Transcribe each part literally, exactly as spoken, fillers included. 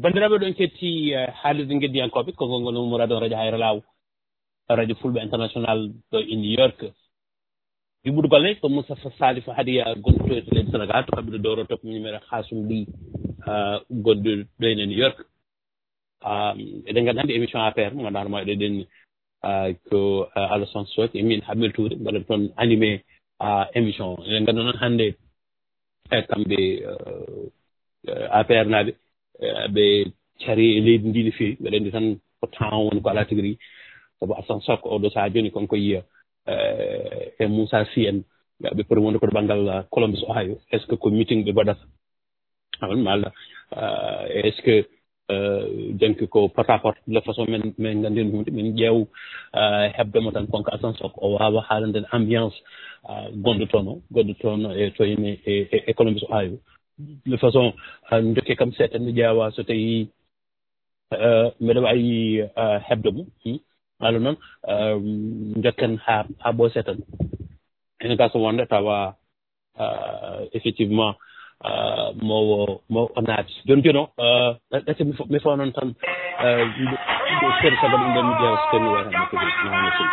bandiraɓe ɗon ketti haalirde geddiyankoɓe ko gongol ummorade radio hayra law radio fulɓe international ɗo e New York yimɓude golle ko Moustapha Salif Hadiya gonɗo to leydi Sénégal to kamɓe dowro top numéro Hassoum Ly gonɗo ɗo e New York eɗen gandi hannde émission affaire mo ganduɗa ma eɗen ko Alassane Sow e min Hamel Touré mbaɗata toon animé émission eɗen gandi noon hannde e kamɓe affaire naɓe ɓe cari e leydi ndi no fewi mbeɗa anndi tan ko temps woni ko ala tigui rigui sabu Assane Sow oɗo saaha joni konko yiya e Moussa Sy en ɓe poti wonde koto banggal Columbus Ohio est ce que ko meeting ɓe mbaɗata on malla est ce que donc ko porte à porte de façon men min gandin hunde min ƴeew hebdemo tan konko Assane Sow o wawa haalande ambiance gonɗo toon o gonɗo toon e to ene e Columbus Ohio de façon dokke kam seeɗa mi ƴeewa so tawi mbeɗa wawi hebde mo ala noon dokken ha ha ɓoose tan ene gasa wonde tawa effectivement mowo mo o naati joni joni o ɗacce mi fawa noon tan ɗo seeɗa sagal ɗum ɗon mi ƴeewa so tawi wayatano tigi nohano sini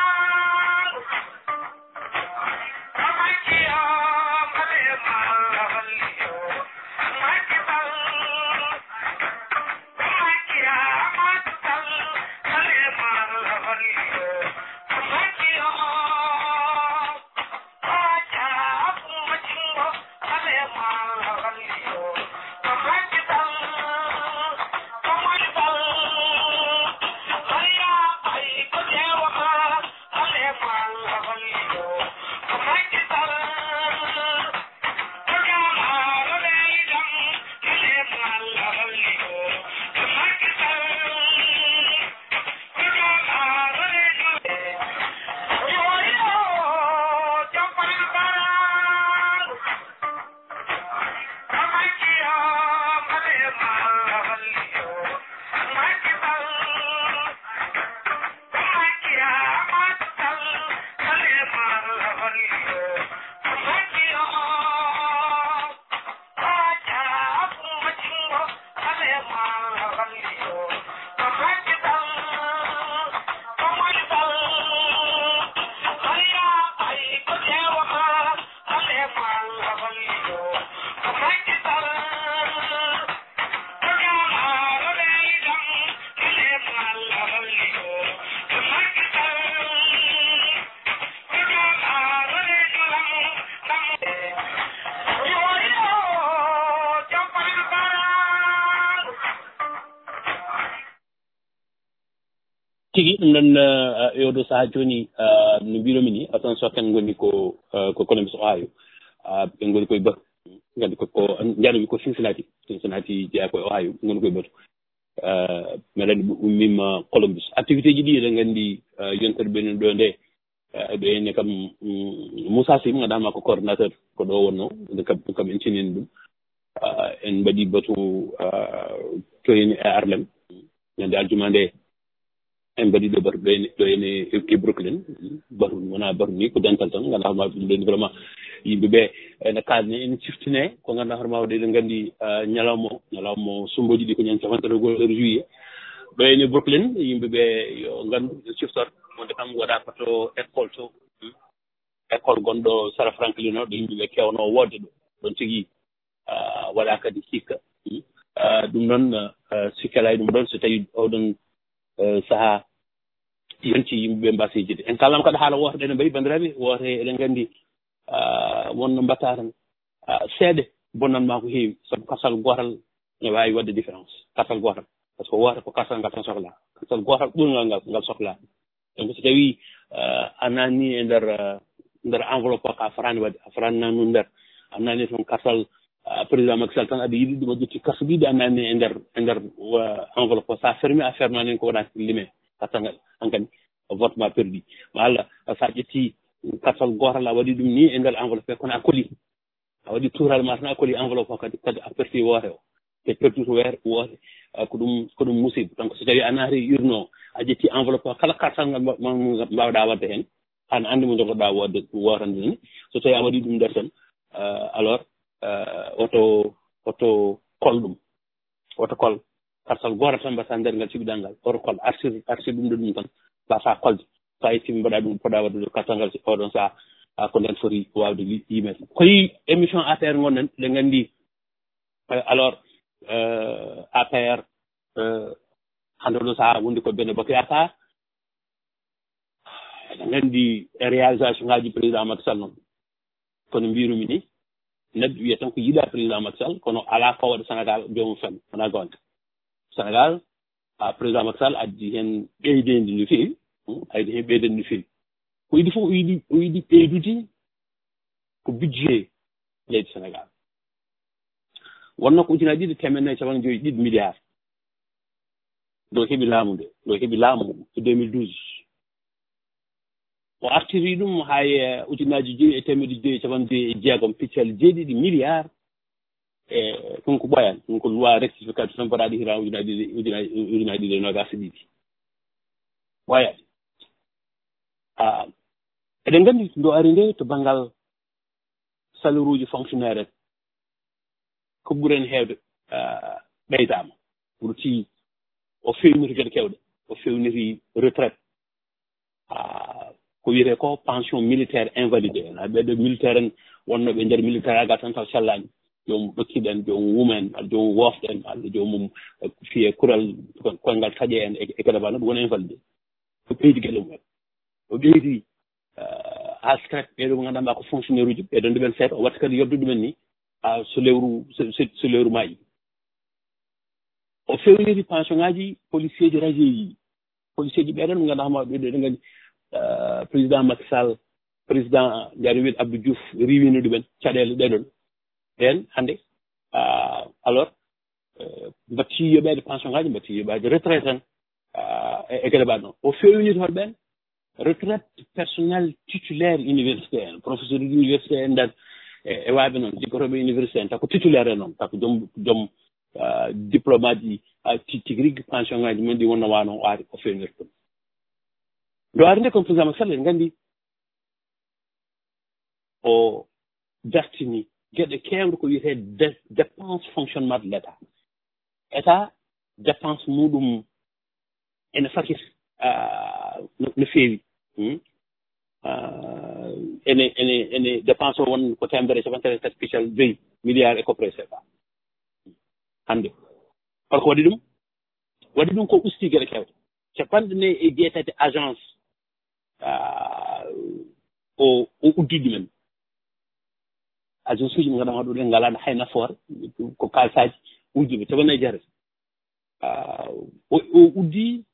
tigi ɗum noon e oɗo saaha joni no mbiromi ni Assane Sow ken goni ko ko Columbus Ohio ɓe goni koye batu gandi koko janomi ko Cincinnati Cincinnati jeeya koye Ohio goni koye batu mbeɗa andi ɓe ummima Columbus activité ji ɗi eɗen gandi yontere ɓenen ɗo nde ɓe ene kam Moussa Sy mo ganduɗa ko coordinateur ko ɗo wonno nde kam ɗum kam en tinini ɗum en mbaɗi batu to ene e Harlem ñande aljuma nde en mbaɗi ɗo batu ɗo ene ɗo ene e Brooklyn batu wona batu ni ko dental tan ganduɗa hoorema ɗum ɗon vraiment yimɓeɓe ene kalne ene ciftine ko ganduɗa hoorema waɗa eɗen gandi ñalawma o ñalawma o sumboji ɗi ko ñande capantati goho heure juillet ɗo ene Brooklyn yimɓeɓe yo gandu yo ciftor wonde kam waɗa koto école to école gonɗo Sarah Franklin o ɗo yimɓeɓe kewno wodde ɗo ɗon tigui waɗa kadi hikka ɗum noon sikkela e ɗum ɗon so tawi oɗon saaha yonti yimɓeɓe mbasa jide en kalnama kadi haala woto ɗene mbayi bandiraɓe woto eɗen gandi wonno mbatta tan seeɗe bonnanma ko heewi saabu kasal gotal ne wawi wadde différence kasal gotal par ce que woto ko kasal ngal tan sohla kasal gotal ɓurgal ngal ngal sohla donc so tawi a nanni e nder nder enveloppe o ka farani wadde a farani nannu nder a nanni toon kasal président Macky Sall tan aɗa yiɗi ɗum a ƴetti kaso ɗiɗi a nanni e nder e nder enveloppe o sa fermi a ferme anen ko waɗa limé kasal ngal hankadi vote ma perdi walla sa ƴetti kasal gotal a waɗi ɗum ni e nder enveloppe kono a koli a waɗi tuural ma tan a koli enveloppe o kadi kadi a perti woote o te pertude weer woote ko ɗum ko ɗum musiba donc so tawi a naati urne o a ƴetti enveloppe o kala kasal ngal mbawɗa wadde hen an andi mo jogoɗa wadde wotande ni so tawi a waɗi ɗum nder tan alors oto oto kol ɗum oto kol parcelle goto tan mbasa nder ngal cibiɗal ngal oto kol arsude arsude ɗum ɗo ɗum tan mbasa kolde so a ittimi mbaɗa ɗum poɗa waddude kartal ngal oɗon saha ko nden foti wawde yimede koyi émission A P R gonɗen ɗe gandi alors A P R hande oɗo saha wondi ko Benno Bokk Yakaar eɗen gandi réalisation ngaji président Macky Sall noon kono mbirumi ni neɗɗo wiya tan ko yiɗa président Macky Sall kono ala fawaɗo Sénégal jomum fen wona gonga Sénégal a président Macky Sall addi hen ɓeydedi no feewi aydi hen ɓeydedi no feewi ko yiɗi fof o yiɗi o yiɗi ɓeydude ko budget leydi Sénégal wonno ko ujunaji ɗiɗi temedde nayyi capanɗe joyyi ɗiɗi milliards ɗo heeɓi laamu nde ɗo heeɓi laamu e deux mille douze o artiri ɗum hay ujunaji joyyi e temedde joyyi capanɗe joyyi e jeegom piccal jeeɗiɗi milliards e ɗum ko ɓoyan ɗum ko loi rectificative tan mbaɗaɗi hira ujunaji ɗiɗi ujunaji ujunaji ɗiɗi e nogas e ɗiɗi ɓoyat eɗen gandi ndo ari nde to banggal salaire uji fonctionnaire ko ɓuuren heewde ɓeydama ɓurti o fewniri geɗe kewɗe o fewniri retraite ko wiyete ko pension militaire invalidé en ɓeɗo militaire en wonnoɓe e nder militaire aga tan taw cellani jomum ɗokkiɗen jomum wumen walla jomum wofɗen walla jomum fiye kural koyngal taƴe en e geɗe mbaɗo ɗum woni invalidé o ɓeydi geɗe mumen o ɓeydi ha secret ɓeɗo mo ganduɗa ko fonctionnaire uji ɓeɗo ndeɓen seeɗa o watta kadi yobde ɗumen ni so lewru so lewru maayi o fewniri pension ngaji policier ji radio ji policier ji ɓeɗon ɓe ganduɗa homaɓe ɓeɗo ɗe gandi président Macky Sall président jari wiide Abdou Diouf riwino ɗumen caɗele ɗeɗon ɓen hannde alors mbatti yoɓede pension ngaji mbatti yoɓade retraite tan e geɗe mbaɗ noon o fewniri hoɗ ɓen retraite personnel titulaire université en professeur université en nder e waaɓe noon jiggotoɓe université en tako titulaire en noon tako joom joom diplôme ji tigi riggi pension ngaji mumen ɗi wonno wano o ari o fewniri ɗum ndo ari nde comme président Macky Sall en gandi o dartini geɗe kewɗe ko wiyete dépense fonctionnement de l' état état dépense muɗum ene fakit no feewi ene ene ene dépense o won ko temedere capantati tati piccal joyyi milliard e copré C F A hannde holko waɗi ɗum waɗi ɗum ko usti geɗe kewɗe capanɗe nayyi e jeetati agence o o uddi ɗumen agence uji mo ganduɗa ɗo ɗen ngalaano hay nafoore ko kalsaji ujjuɓe capannayyi jeetati o uddi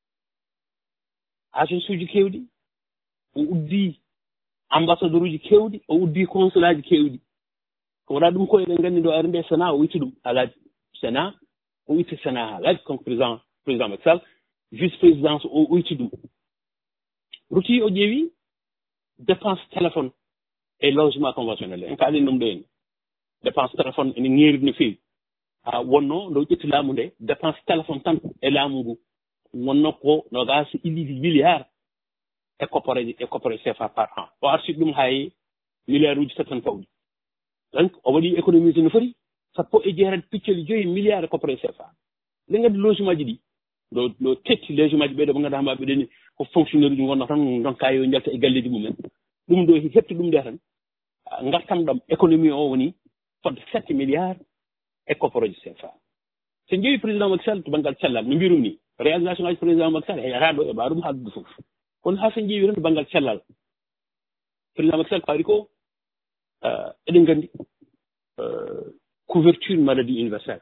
agence uji kewɗi o uddi ambassadeur uji kewɗi o uddi consulat ji kewɗi ko waɗa ɗum ko eɗen gandi ɗo ari nde sénat o itti ɗum haalaaji sénat o itti sénat haalaaji comme président président Macky Sall vice présidence o itti ɗum roti o ƴeewi dépense téléphone et logement conventionnel en kaalen ɗum ɗo en dépense téléphone ene ŋeeri no feewi ha wonno ndo ƴetti laamu nde dépense téléphone tan e laamu ngu wonno ko nogas ɗiɗi milliard e coppore e coppore C F A par an o arsude ɗum hay milliard uji tati tan pawɗi donc o waɗi économisé no foti sappo e jeetati piccoli joyi milliard e coppore C F A nde gandi logement ji ɗi ɗo ɗo tetti logement ji ɓeɗo ɓe ganduɗa hama ɓeɗeni ko fonctionnaire uji gonno tan donka yo jalta e galleji mumen ɗum ɗo heɓti ɗum nde tan gartam ɗam économie o woni fodde sept milliards e copporoje C F A so jeewi président Macky Sall to banggal cellal no mbirum ni réalisation ngaji président Macky Sall heƴata ɗo e ɓa ɗum haaldude fof kono ha so jeewi tan to banggal cellal président Macky Sall ko ari ko eɗen gandi couverture maladie universelle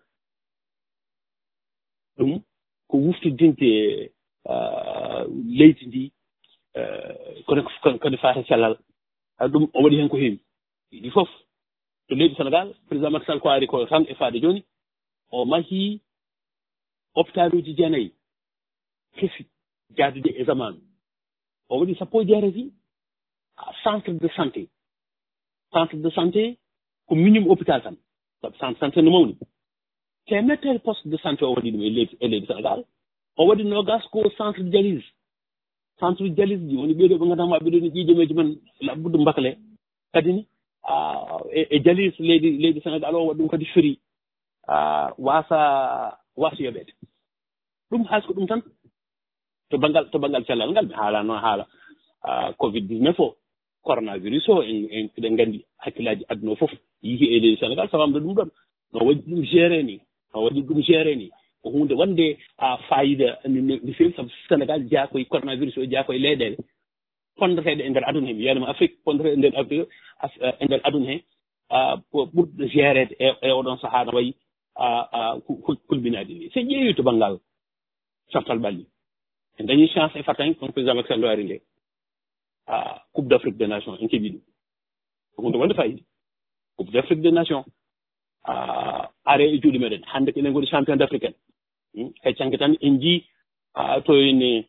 ɗum ko wuftidinde leydi ndi kono kode fata cellal ɗum o waɗi hen ko heewi ɗi fof to leydi Sénégal président Macky Sall ko ari ko tan e faade joni o mahi hôpital uji jeenayyi kefi jaadude e zamanu o waɗi sappo e jeetati centre de santé centre de santé ko minimum hôpital tan sabu centre de santé no mawni temedere poste de santé o waɗi ɗum e leydi e leydi Sénégal o waɗi nogas ko centre de dialyse centre de dialyse ji woni ɓeeɗo ɓe ngandama ɓeɗo ni ƴiiƴameji men labbude mbakale kadi ni e dialyse leydi leydi Sénégal o waɗi ɗum kadi feri wasa wasi yoɓede ɗum haasko ɗum tan to bangal to bangal cellal ngal mi haala noon haala covid dix-neuf o coronavirus o en en eɗen nganndi hakkillaji aduna o fof yihi e leydi sénégal sawamde ɗum ɗon no waɗi ɗum géré ni no waɗi ɗum géré ni ko hunde wonde a fayida no feewi sabu sénégal jeya koye coronavirus o jeya koye leyɗele fondateɗe e nder aduna he mi yiyanima afrique fondateɗe e nder afrique e nder aduna he ɓurɗo gérede e e oɗon saaha no wayi kulminaɗi ni so ƴeewi to banggal coftal ɓalli en dañi chance e fatan kono président Macky Sall waari nde coupe d' afrique des nations en keeɓi ɗum ko hunde wonde fayida coupe d' afrique des nations are e juuɗe meɗen hannde ko enen goni champion d' africaine hay canke tan en jii to ene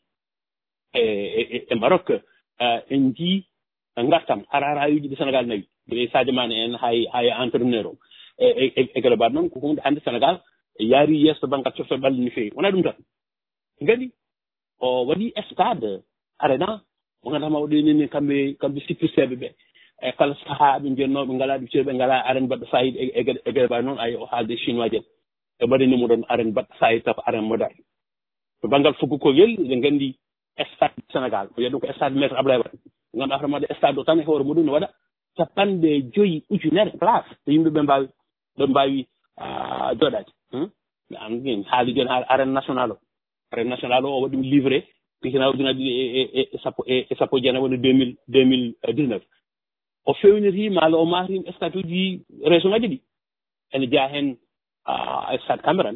e e Maroc en jii ngartam ararayuji ɗi sénégal nawi gueɗe Sadio Mané en hay hay entraîneur o e e global noon ko hunde hannde sénégal yaari yeeso banggal coftal ɓalli no feewi wona ɗum tan ngadi o waɗi stade arena mo ganduɗa ma waɗini kamɓe kamɓe sippisteɓe ɓe e kala saaha ɓe jennoɓe ngala ɗum ceeɗu ɓe ngala arène mbaɗɗo fayida e gueɗe mbawi noon ayi o haalde chinois jen e mbaɗanimo ɗon arène mbaɗɗo fayida taw ko arène moderne to banggal foggukogel eɗen nganndi stade sénégal o wiya ɗum ko stade maître Abdoulaye Wade ganduɗa hoore maɗa stade o tan e hoore muɗum ne waɗa capanɗe joyyi ujunere place so yimɓeɓe mbawi ɓe mbawi joɗade mi andi haali joni ha arène national o arène national o o waɗi ɗum livré pikina ujunaji ɗiɗi e sappo e sappo jeenayi woni deux mille deux mille dix-neuf o fewniti maalo o maarima stade uji région ngaji ɗi ene jeeya hen stade Cameron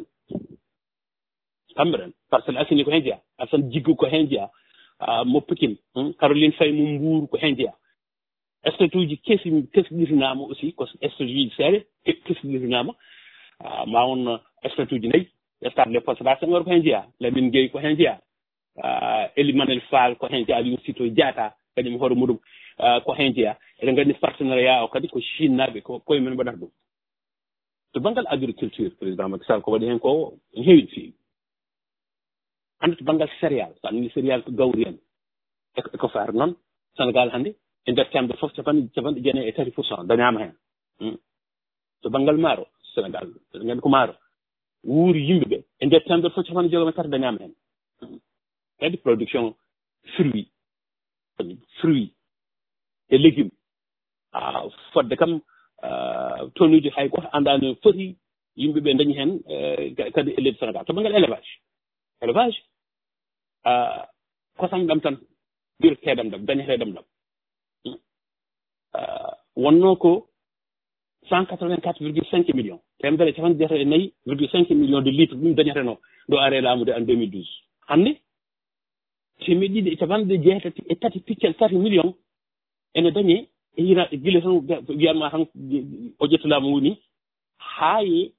Cameron Parcelles Assainies ko hen jeeya Assane Djiggu ko hen jeeya mo Pikine Caroline Faye mo Mbour ko hen jeeya stade uji kesi kesɗitinama aussi ko stade uji seeɗa kesɗitinama ma won stade uji nayyi stade Léopold Sédar Senghor ko hen jeeya Lamine Gueye ko hen jeeya Ely Manel Fall ko hen jeeya Aliou Sito Diatta kañum hoore muɗum ko hen jeeya eɗen nganndi partenariat o kadi ko Chine naɓe ko koye men mbaɗata ɗum to banggal agriculture président Macky Sall ko waɗi hen ko ne heewi no feewi hannde to banggal céréal so anndi céréal ko gawri en eko faar noon sénégal hannde e nder temɓe fof capanɗe capanɗe jeenayi e tati pourcent dañama hen to banggal maaro sénégal eɗen nganndi ko maaro wuuri yimɓe ɓe e nder temɓe fof capanɗe jogome tati dañama hen kadi production fruit fruit et légumes fodde kam tonuji hay goto anda no foti yimɓe ɓe dañi hen kadi e leydi sénégal to banggal élevage élevage kosam ɗam tan ɓirteɗam ɗam dañeteɗam ɗam wonno ko cent quatre-vingt-quatre virgule cinq millions temedere capanɗe jeetati e nayyi virgule cinq millions de litres ɗum dañeteno ɗo are laamude en deux mille douze hannde temedde ɗiɗi e capanɗe jeetati e tati piccal tati millions ene dañe e hira guila tan wiyanma tan o ƴettulama woni haayi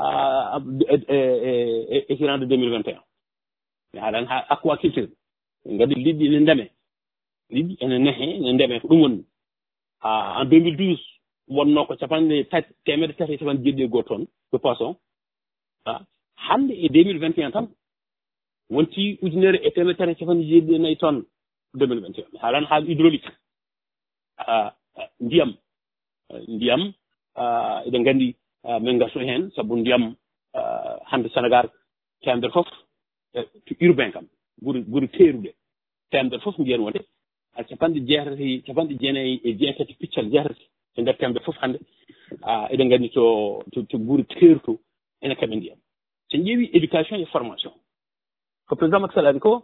e hirande deux mille vingt et un mi haalani ha aquaculture ngadi liɗɗi ene ndeme liɗɗi ene nehe ene ndeme ko ɗum woni en deux mille douze wonno ko capanɗe tati temedde tati e capanɗe jeeɗiɗi e goho tonnes de poisson hannde e deux mille vingt et un tan wonti ujunere e temedde tati e capanɗe jeeɗiɗi e nayyi tonnes deux mille vingt et un mi haalani haala hydraulique ndiyam ndiyam eɗen nganndi min gartu heen sabu ndiyam hannde sénégal temedere fof to urbain kam guri guri teeruɗe temedere fof mbiyen wonde a capanɗe jeetati capanɗe jeenayi e jeetati piccal jeetati e nder temedere fof hannde eɗen nganndi to to guri teeruto ene kaɓe ndiyam so ƴeewi éducation et formation ko président Macky Sall ari ko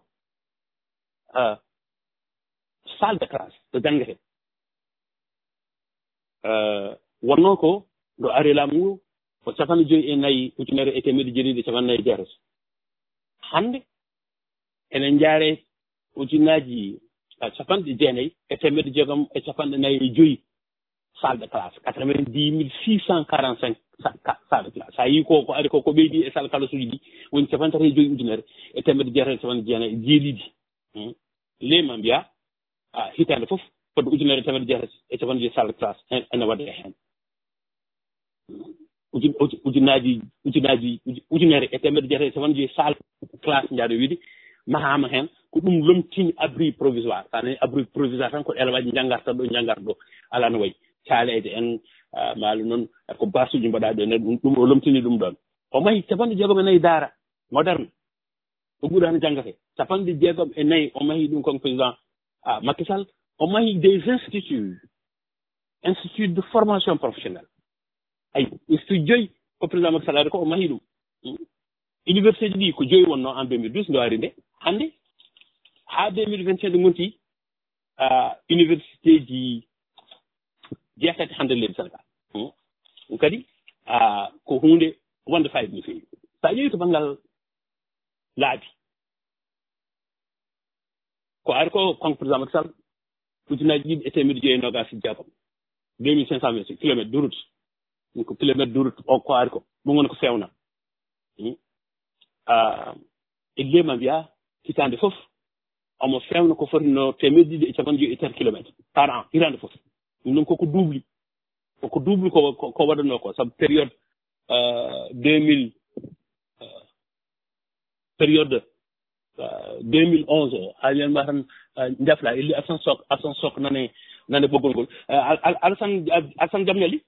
salle de classe ɗo janngete wonno ko ɗo ari laamu ngu ko capanɗe joyi e nayyi ujunere e temedde jeeɗiɗi e capanɗe nayyi jeetati hannde enen jaare ujunaji capanɗe jeenayi e temedde jeegom e capanɗe nayyi e joyi salle de classe quatre-vingt-dix mille six cent quarante cinq salle de classe sa yi ko ko ari ko ko ɓeydi e salle classe uji ɗi woni capanɗe tati e joyi ujunere e temedde jeetati e capanɗe jeenayi e jeeɗiɗi leyma mbiya hitande fof fodde ujunere e temedde jeetati e capanɗe joyi salle de classe ene waɗe hen ujunaji ujunaji ujunere e temedde jeetati e capanɗe joyi salle classe jaaɗo wiide mahama hen ko ɗum lomtini abri provisoire sane abri provisoire tan ko élève janggarta ɗo janggarta ɗo ala no wayi caaleje en maalo noon ko basuji mbaɗaɗo ene ɗum ɗum o lomtini ɗum ɗon o mahi capanɗe jeegom e nayi daara moderne o ɓuuri hano janggate capanɗe jeegom e nayi o mahi ɗum comme président ah Macky Sall o mahi des instituts institut de formation professionnelle ay institut joyi ko président Macky Sall ari ko o mahi ɗum université ji ɗi ko joyi wonno en deux mille douze nde wari nde hannde ha deux mille vingt et un nde gonti université ji jeetati hannde leydi Sénégal ɗum kadi ko hunde wonde fayida no feewi sa ƴeewi to banggal laabi ko ari ko kanko président Macky Sall ujunaji ɗiɗi e temedde joyi e nogas jeegom deux mille cinq cent vingt kilomètre de route ɗum ko kilomètre de route o ko ari ko ɗum woni ko fewna e leyma mbiya hitande fof omo fewna ko foti no temedde ɗiɗi e capanɗe joyi e tati kilomètre par an hitande fof ɗum ɗum koko double koko double ko ko waɗanno ko saabu période deux mille période deux mille onze o haaliyan ma tan jafla illi Alassane Sok Alassane Sok nane nane ɓoggol ngol Alassane Alassane jam ñalli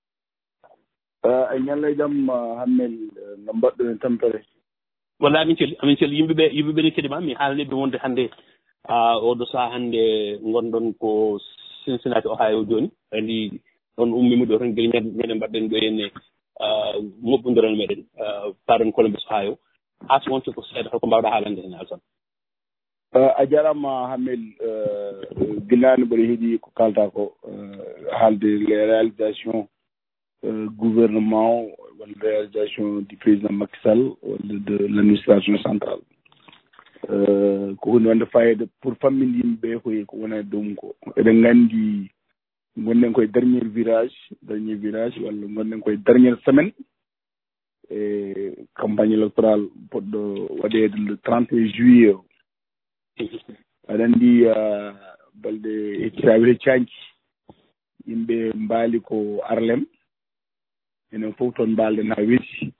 e ñalla jam hammel no mbaɗɗon e tampere walla amin celli amin celli yimɓeɓe yimɓeɓe ne keɗima mi haalaniɓe wonde hannde oɗo saha hannde gonɗon ko Cincinnati Ohio joni andi ɗon ummimi ɗo tan gueɗe ñande mbaɗɗen ɗo henne moɓɓodiral meɗen pardon Columbus Ohio ha so wonto ko seeɗa holko mbawɗa haalande hen Alassane a jarama hammel guilani mboɗo heeɗi ko kalta ko haalde les réalisations gouvernement walla réalisation du président Macky Sall walla de l' administration centrale ko hunde wonde fayida pour famminde yimɓeɓe koye ko wona dow ko eɗen gandi gonɗen koye dernier virage dernier virage walla gonɗen koye dernière semaine e campagne électorale poɗɗo waɗede le trente et un juillet o aɗa andi balɗe heccitaɓe heccanki yimɓe mbaali ko Harlem enen fof toon mbalɗen ha weeti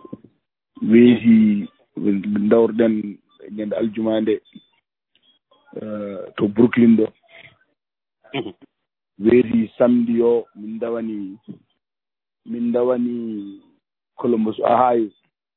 weeti dawrɗen ñande aljuma nde to Brooklyn ɗo weeti samedi o min dawani min dawani Columbus Ohio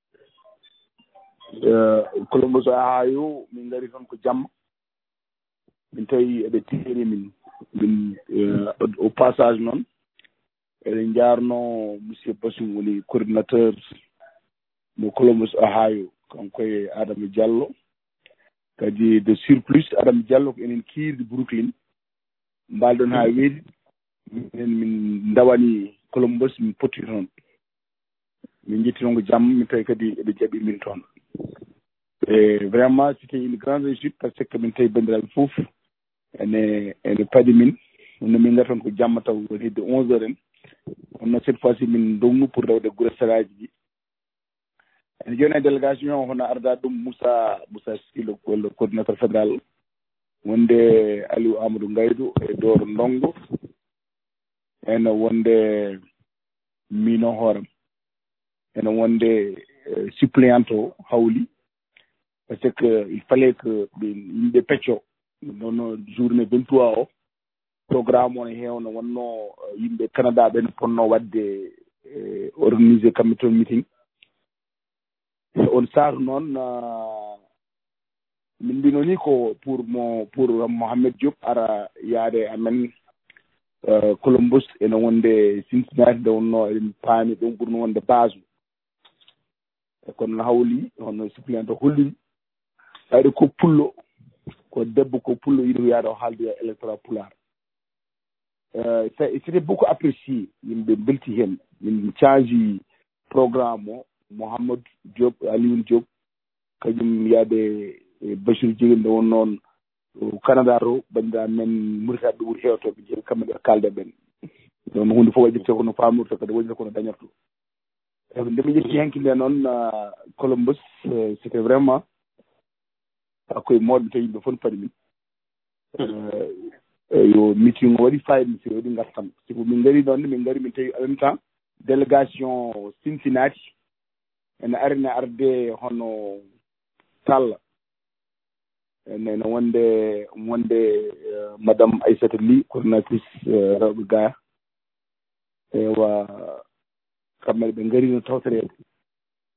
Columbus Ohio min gari toon ko jamma min tawi eɓe teeri min min au passage noon eɗen jarno monsieur Bassum woni coordinateur mo Columbus Ohio kanko e Adama Diallo kadi de surplus Adama Diallo ko enen kiirde Brooklyn mbalɗon ha weeti minen min dawani Columbus min potti toon min jetti toon ko jamma min tawi kadi eɓe jaɓi min toon e vraiment c'était une grande réussite par ce que min tawi bandiraɓe fof ene ene paadi min no min gari toon ko jamma taw woni hedde onze heures en onno cette fois ci min dognu pour rewde guure saraji ɗi ene joni e délégation hono arda ɗum Moussa Moussa Silo le coordinateur fédéral wonde Aliou Amadou Gaydou e Doro Ndongo ene wonde mino hooram ene wonde suppléante o hawli par ce que il fallait que ɓe yimɓe pecco nono journée vingt-trois o programme o ne heewno wonno yimɓe Canada ɓen ponno wadde organisé kamɓe toon meeting on saaru noon min mbino ni ko pour mo pour Mohamed Diop ara yaade amen Columbus ene wonde Cincinnati nde wonno eɗen paami ɗum ɓurno wonde base e kono no hawli hono suppléant o holliri ayde ko pullo ko debbo ko pullo yiɗi ko yaade o haalde électorat pulaar c'était beaucoup apprécié yimɓe belti hen min changi programme o Mouhamadou Diop Aliou Diop kañum yaade Bachir Djigui nde won noon Canada to bandira men Mauritanie ɗo ɓuuri hewtoɓe jeeyi kamɓe ɓe kalde ɓen ɗon hunde fof waɗirte kono famorto kadi wonirta kono dañorto eyi nde mi ƴetti hanki nde noon Columbus c'était vraiment koye mawɗe tawi yimɓe fof no paɗi min yo meeting o waɗi fayida mi waɗi gartam siko min gari ɗon min gari min tawi en même temps délégation Cincinnati ene arine arde hono Talla ene ene wonde wonde madame Aissata Ly coordinatrice rewɓe Gaya ewa kamɓe ɓe ngari no tawtorede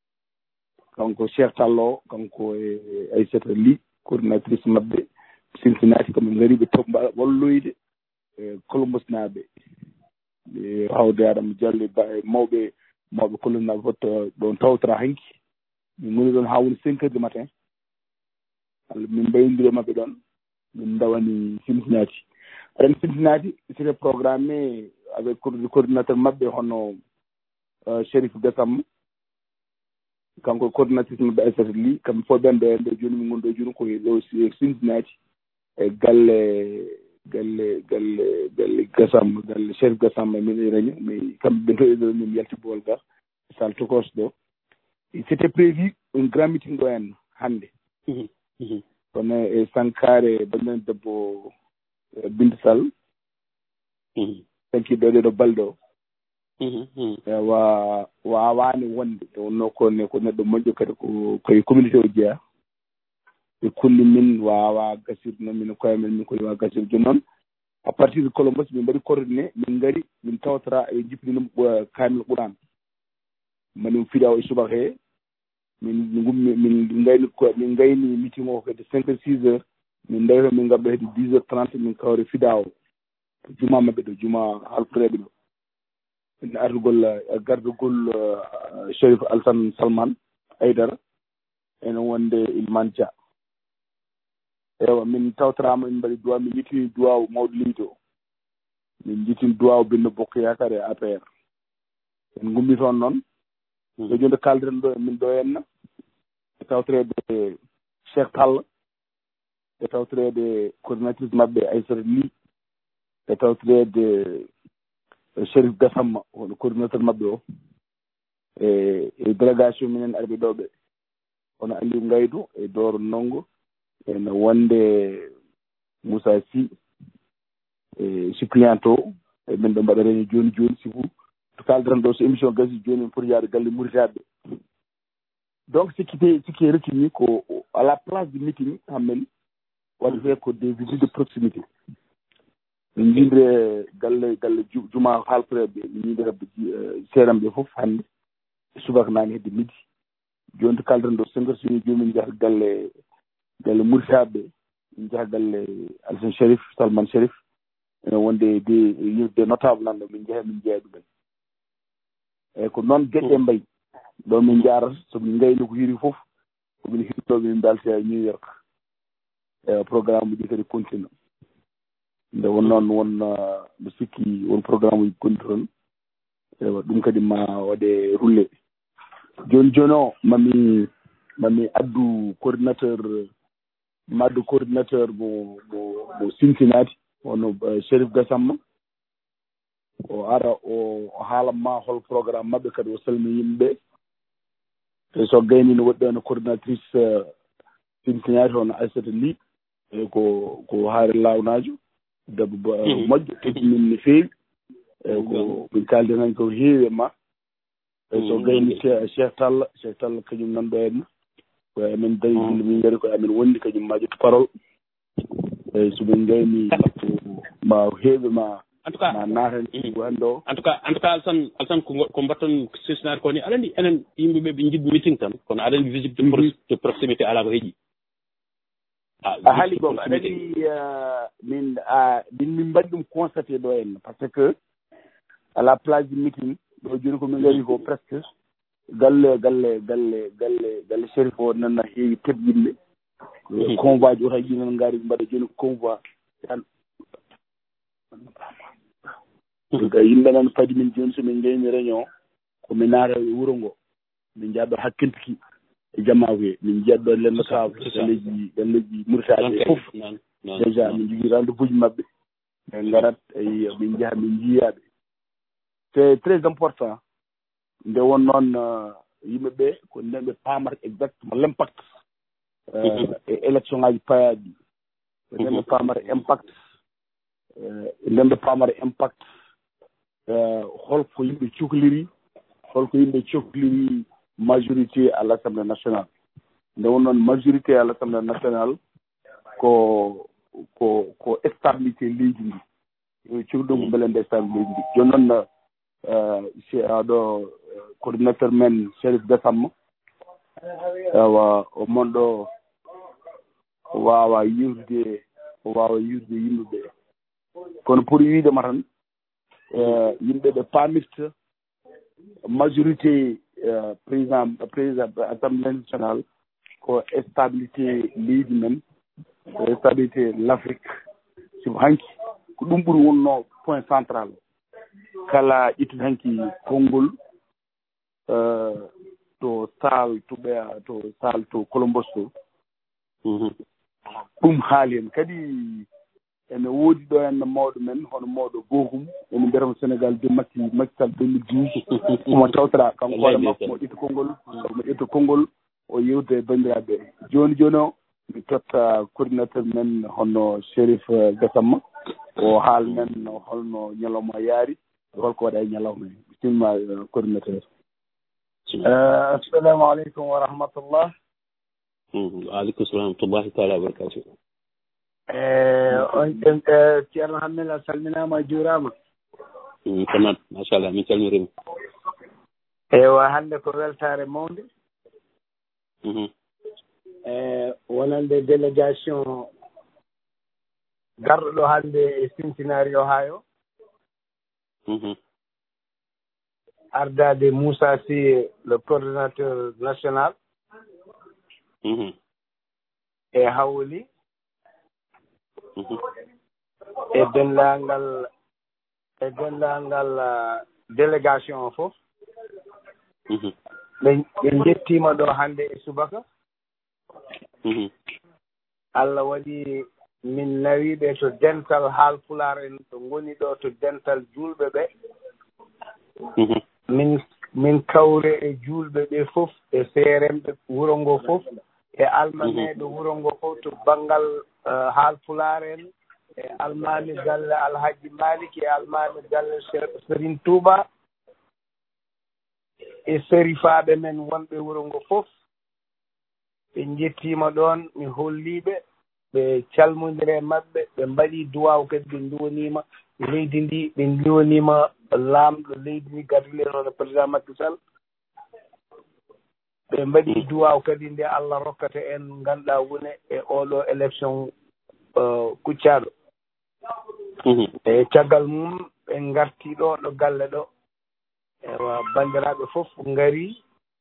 kanko Cheikh Tallo kanko e Aissata Ly coordinatrice maɓɓe Cincinnati kamɓe ngari ɓe to walloyde e Columbus naaɓe e hawde Adama Diallo e mawɓe mawɓe Columbus naaɓe fof ɗon tawtora hanki min ngoni ɗon haa woni cinq heures du matin Allah min mbayondiri e maɓɓe ɗon min ndawani Cincinnati ren Cincinnati c'était programmé avec coordinateur maɓɓe hono Chérif Gassama kanko coordinatrice maɓɓe Aissata Ly kamɓe fof ɓen ɗo en ɗo jooni min ngoni ɗo jooni koye ɗo Cincinnati e galle galle galle galle Gassama galle Chérif Gassama min e réunion mais kamɓe ɓen to e ɗo min yalti bool ga salle Tokos ɗo c'était prévu un grand meeting ɗo en hannde kono e Sankare banden debbo Binde Sall sankiɗo ɗe ɗo balɗe o wa wawani wonde to wonno kone ko neɗɗo moƴƴo kadi ko koye communauté o jeeya ɓe kulli min wawa gasirde noon min koyemen min koye wawa gasirde joni noon à partir de Columbus min mbaɗi coordonné min ngari min tawtora e jippinino kamil Qouran manin fiɗa o e subaka he min gummi min gayni min gayni meeting o kadi cinq heures six heures min dawi min gabɓe hedde dix heures trente min kawre fiɗa o juma maɓɓe ɗo juma haltoreɓe ɗo min ardugol gardugol Chérif Alassane Salman Aydara ene wonde Ilman Dia ewa min tawtorama min mbaɗi duwa min jittini duwaw mawɗo leydi o min jittini duwaw Benno Bokk Yakar e A P R en gummi toon noon e jonde kaldiren ɗo min ɗo henna e tawtorede Cheikh Tall e tawtorede coordinatrice maɓɓe Aissata Ly e tawtorede Chérif Gassama hono coordinateur maɓɓe o e e délégation minen arɓe ɗo ɓe hono Aliou Ngaydou e Doro Ndongo ene wonde Moussa Sy e suppléant o e min ɗo mbaɗa réunion joni joni si fou to kaldiran ɗo so émission gasi joni min poti yaade galle Mouritaɓe donc ce qui est ce qui est retenu ko à la place du meeting hammen waɗete ko des visites de proximité min jindire galle galle juma haltoreɓe min jindira seeram ɓe fof hannde subaka nani hedde midi joni to kaldiran ɗo cinq heures soni joni min jahata galle galle Mouritaɓe min jaha galle Alassane Chérif Salman Chérif ene wonde des des notable nan ɗo min jeeha min jeeya ɗumen eyyi ko noon gueɗe mbayi ɗo min jarata somin gayni ko hiiri foof komin hittoɓe min dalta e New York e programme uji kadi continue nde won noon won mbi sikki won programme uji gondi toon ewa ɗum kadi ma waɗe roulé joni joni o mami mami addu coordinateur mi addu coordinateur mo mo mo Cincinnati wono Chérif Gassama o ara o haalanma hol programme maɓɓe kadi o salmini yimɓeɓe e so gayni no woɗɗo no coordinatrice Cincinnati hono Aissata Ly e ko ko haare lawnajo debbo moƴƴo teddinin no feewi e ko min kaldi tan ko heewi ma e so gayni Cheikh Tall Cheikh Tall kañum nan ɗo henna ko amen dañi min ngari ko amen wondi kañum ma ƴettu parole eyi somin gayni ma heeɓe ma en tout cas ma naaten hannde o en tout cas en tout cas Alassane Alassane ko ko mbatton Cincinnati ko ni aɗa andi enen yimɓeɓe ɓe jiɗ meeting tan kono aɗa andi visite de proximité ala ko heeƴi a haali gonga aɗa andi min min min mbaɗi ɗum constaté ɗo henna par ce que à la place du meeting ɗo joni ko min ngari ko presque galle galle galle galle galle Chérif o nanna heewi teɓƴinɓe convoi ji otaji nan ngaari mbaɗa joni convoi tan donc yimɓe nan padi min joni somin gayni réunion komin naata e wuro ngo min jaɗɗo hakkiltiki e jammakuye min jiyaɗɗo lendo table galleji galleji Mouritaɓe fof déjà min jogui rendez-vous ji mabɓe ɓe garat e min jaaha min jiiyaɓe c'est très important nde won noon yimɓeɓe ko ndemɓe pamata exactement l' impact e élection ngaji payaɗi ko ndemɓe pamata impact ndemɓe pamata impact holko yimɓe cuhliri holko yimɓe cohliri majorité à l' assemblée nationale nde won noon majorité à l' assemblée nationale ko ko ko stabilité leydi ndi cuhli ɗum ko beele nde stabilité leydi ndi joni noon si aɗo coordinateur men Chérif Gassama ewa o monɗo o waawa yiwde o waawa yiwde yimɓe ɓe kono pour wiidema tan yimɓe ɓe paamirta majorité président président assemblée nationale ko stabilité leydi men ko stabilité l' afrique simo hanki ko ɗum ɓuri wonno point central kala ƴettude hanki konngol to sal to ɓeya to sal to colombos to ɗum haali hen kadi ene woodi ɗo henne mawɗo men hono mawɗo bohum ene mbiyatamo sénégal de makki makki sall deux mille douze omo tawtara kanko hoore makko mo ƴetta konngol mo ƴetta konngol o yewta e banndiraaɓe jooni jooni o mi totta coordinateur men hono chérif gasamma o haal men holno ñalawma yaari holko waɗa e ñalawma he bisimilla coordinateur assalamu aleykum wa rahmatullah waaleykum salam wa rahmatullahi taala wa barakatuh on ceerno hammel a salminaama a juuraama konat machallah min calminirima ewa hannde ko weltare mawnde e wonande délégation garɗo ɗo hannde e Cincinnati Ohio ardade Moussa Sy le coordinateur national e hawli e denndaangal e denndaangal délégation o fof ɓe ɓe njettiima ɗo hannde e subaka Allah waɗi min nawiiɓe to dental haalpular en to ngoni ɗo to dental juulɓe ɓe min min kawre e juulɓe ɓe fof e seeremɓe wuro ngoo fof e almameeɓe wuro ngoo fof to baŋngal haalpular en e almaami galle alhaji malik e almaami galle Serigne Touba e serifaaɓe men wonɓe wuro ngoo fof ɓe njettiima ɗoon mi holliiɓe ɓe calmondire maɓɓe ɓe mbaɗii duwaw kadi ɓe nduwoniima leydi ndi ɓe nduwoniima laamɗo leydi ndi gadule noon président Macky Sall ɓe mbaɗii duwaw kadi nde Allah rokkata en ngannduɗaa wone e oɗo élection kuccaaɗo e caggal mum ɓe ngartii ɗo ɗo galle ɗo ewa banndiraaɓe fof ngarii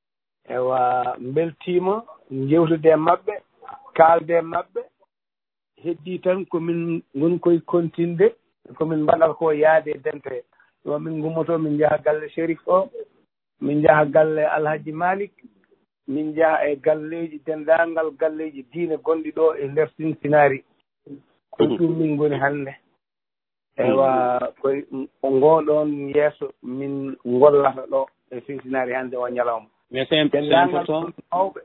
ewa mbeltiima njewtude e maɓɓe kaalde e maɓɓe heddii tan komin ngon koye continde komin mbaɗata ko yaade e dente ɗo min ngummotoo min njaha galle Chérif o min njaha galle Alhaji Malick min njaha e galleeji denndaangal galleeji diine gonɗi ɗo e ndeer Cincinnati ko ɗum min ngoni hannde ewa koye ngooɗoon yeeso min ngollata ɗo e Cincinnati hannde o ñalawma mais c'est important mawɓe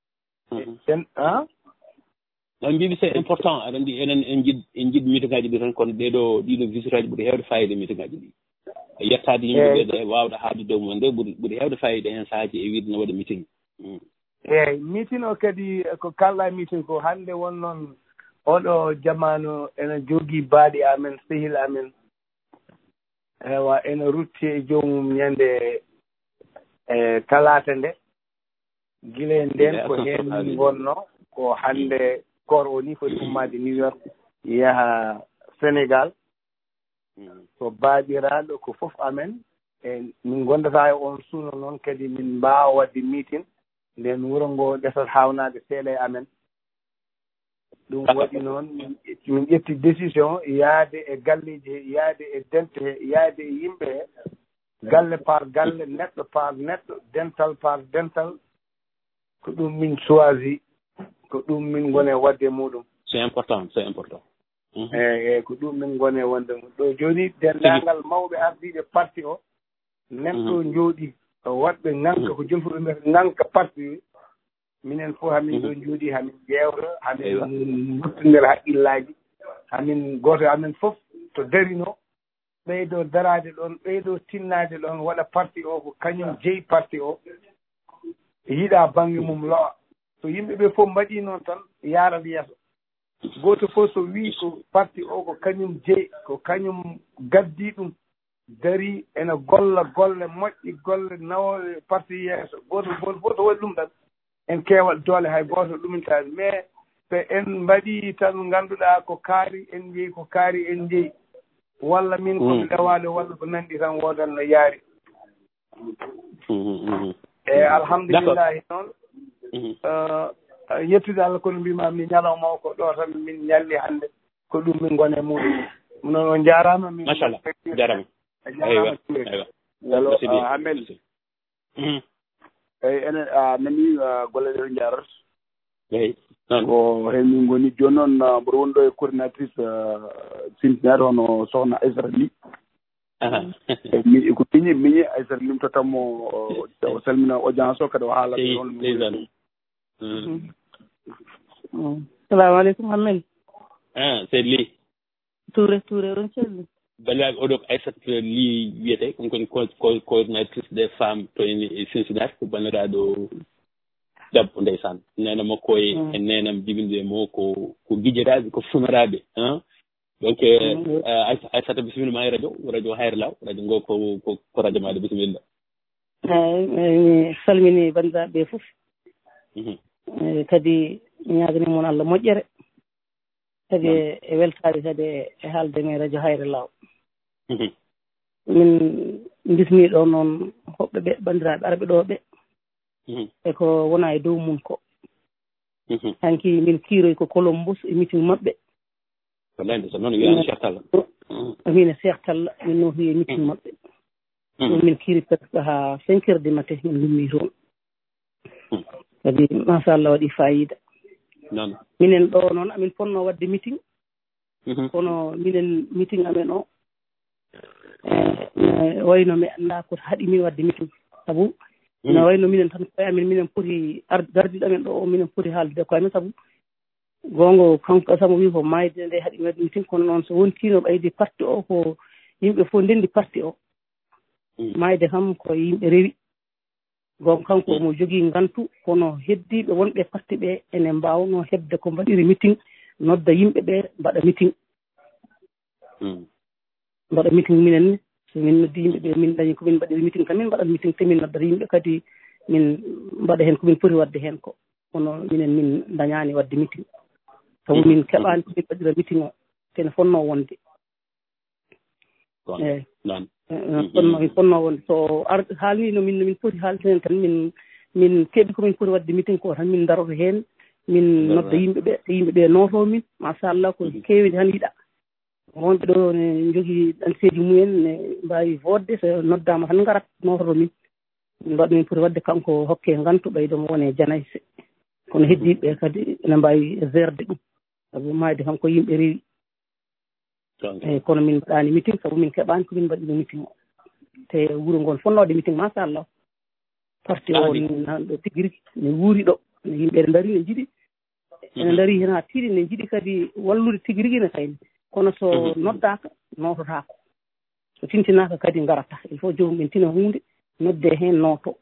en a no mbiimi c'est important aɗa anndi enen en jid en jiɗ meeting aji ɗi tan kono ɗeɗo ɗiɗo visite aji ɓuri heewde fayida meeting aji ɗi e yettaade yimɓe ɓe ɗe waawde haalde dow mumen nde ɓuri ɓuri heewde fayida heen sahaaji e wiide no waɗa meeting eeyi meeting o kadi ko kalɗa meeting ko hannde won noon oɗo jamanu ene jogii baaɗi amen sehil amen ewa ene rutti e joomum ñannde e talaata nde gila nden ko heen min wonno ko hannde koor o ni foti ummaade New York yaha Sénégal so baaɗiraaɗo ko fof amen e min gondataa e on suuno noon kadi min mbaawa waɗde meeting nden wuro ngoo ɗesat haawnaade seeɗa e amen ɗum waɗi noon min ƴetti décision yaade e galleeji he yaade e dente he yaade e yimɓe he galle par galle neɗɗo par neɗɗo dental par dental ko ɗum min choisi ko ɗum min ngoni e waɗde muɗum c'est important c'est important eyi eyi ko ɗum min ngoni e wonde mum ɗo jooni denndaangal mawɓe ardiiɓe parti o neɗɗo njooɗi waɗɓe ŋanka ko jomfuɓe mbiyata ŋanka parti minen fof hamin ɗo njooɗi hamin ƴeewta hamin guttondira haqqillaaji hamin gooto amen fof to darino ɓeydo daraade ɗoon ɓeydo tinnaade ɗoon waɗa parti o ko kañum jeyi parti o yiɗa baŋnge mum lowa so yimɓe ɓe fof mbaɗii noon tan yaarat yeeso gooto fof so wii ko parti o ko kañum jeyi ko kañum gaddii ɗum darii ene golla golle moƴƴi golle nawooɓe parti yeeso gooto gooto fof to waɗi ɗum tan en keewal doole hay gooto ɗumintaade mais so en mbaɗii tan ngannduɗaa ko kaari en njeyi ko kaari en njeyi walla min komi lewaale walla ko nanndi tan woodan no yaari eeyi alhamdulillahi noon yettude Allah kono mbima mi ñalawma o ko ɗo tan min ñalli hannde ko ɗum min ngone muɗum noon on jaaraama min machallah jaaraama jaaraama yalo Hamel eyi enen a nanii golle ɗe ɗo njarat eyi ko hen min ngoni jooni noon mboɗo woni ɗo e coordinatrice Cincinnati hono sohna Aissata Ly mi ko miñi miñi Aissata Ly mi tottanmo o salmina audience o kadi o haala ɗon salamu aleykum Hamel a seydi Ly Touré Touré on celli banndiraaɓe oɗo ko Aissata Ly wiyetee ɗum koni coordinatrice des femmes to e Cincinnati ko banndiraaɗo debbo ndeysaan nena makko e e nenam jibinde mo ko ko gijiraaɓe ko funoraaɓe donc Aissata bisimilla ma e radio radio Hayre Law radio ngo ko ko radio maaɗa bisimilla eyi mi salmini banndiraaɓe ɓee fof kadi mi ñaaganiimon Allah moƴƴere kadi e weltaade kadi e haalde men radio Hayre Law min bismii ɗo noon hoɓɓe ɓe banndiraaɓe arɓe ɗoo ɓe e ko wonaa e dow mum ko hanki min kiiroy ko Columbus e meeting maɓɓe wallahi so noon wiyaama Cheikh Talla min e Cheikh Talla min nootoyi e meeting maɓɓe ɗum min kiiri presque haa cinq heures du matin min lummii toon kadi machallah waɗi fayida noon minen ɗo noon amin fotnoo waɗde meeting kono minen meeting amen o wayno mi anndaa ko haɗi min waɗde meeting sabu no wayno minen tan koye amen minen poti gardiɗo amen ɗo o minen poti haaldude koye amen sabu goongo kanko sabu wi ko maayde nde haɗi mi waɗde meeting kono noon so wontiino ɓayde parti o ko yimɓe fof ndenndi parti o maayde kam ko yimɓe rewi gon kanko omo jogii ngantu kono heddiiɓe wonɓe parti ɓe ene mbaawno heɓde ko mbaɗiri meeting nodda yimɓe ɓe mbaɗa meeting mbaɗa meeting minen ne so min noddi yimɓe ɓe min dañi komin mbaɗiri meeting tan min mbaɗat meeting te min noddata yimɓe kadi min mbaɗa heen komin poti wadde heen ko kono minen min dañaani wadde meeting sabu min keɓaani komin mbaɗira meeting o tene fonnoo wonde eeyi fonno min fonnoo wonde so ar haalni no min no min poti haalde heen tan min min keɓi komin poti wadde meeting ko tan min daroto heen min nodda yimɓe ɓe so yimɓe ɓe nootoo min machallah ko keewi tan yiɗa wonɓe ɗo ne jogii ɗanseeji mumen ne mbaawi woodde so noddaama tan ngarat noototo min min mbaɗa min poti wadde kanko hokke ngantu ɓeydo mo woni e janayse kono heddiiɓe ɓe kadi ene mbaawi gerde ɗum sabu maayde kam ko yimɓe rewi eeyi kono min mbaɗaani meeting sabu min keɓaani ko min mbaɗino meeting o te wuro ngol fonnoode meeting machallah parti o nanɗo tigi rigi ne wuuri ɗo ne yimɓe ne ndarii ne njiɗi ene ndarii heen haa tiiɗi ne njiɗi kadi wallude tigi rigi ne kayne kono so noddaaka noototaako so tintinaaka kadi ngarata il faut jomum en tina huunde noddee heen nooto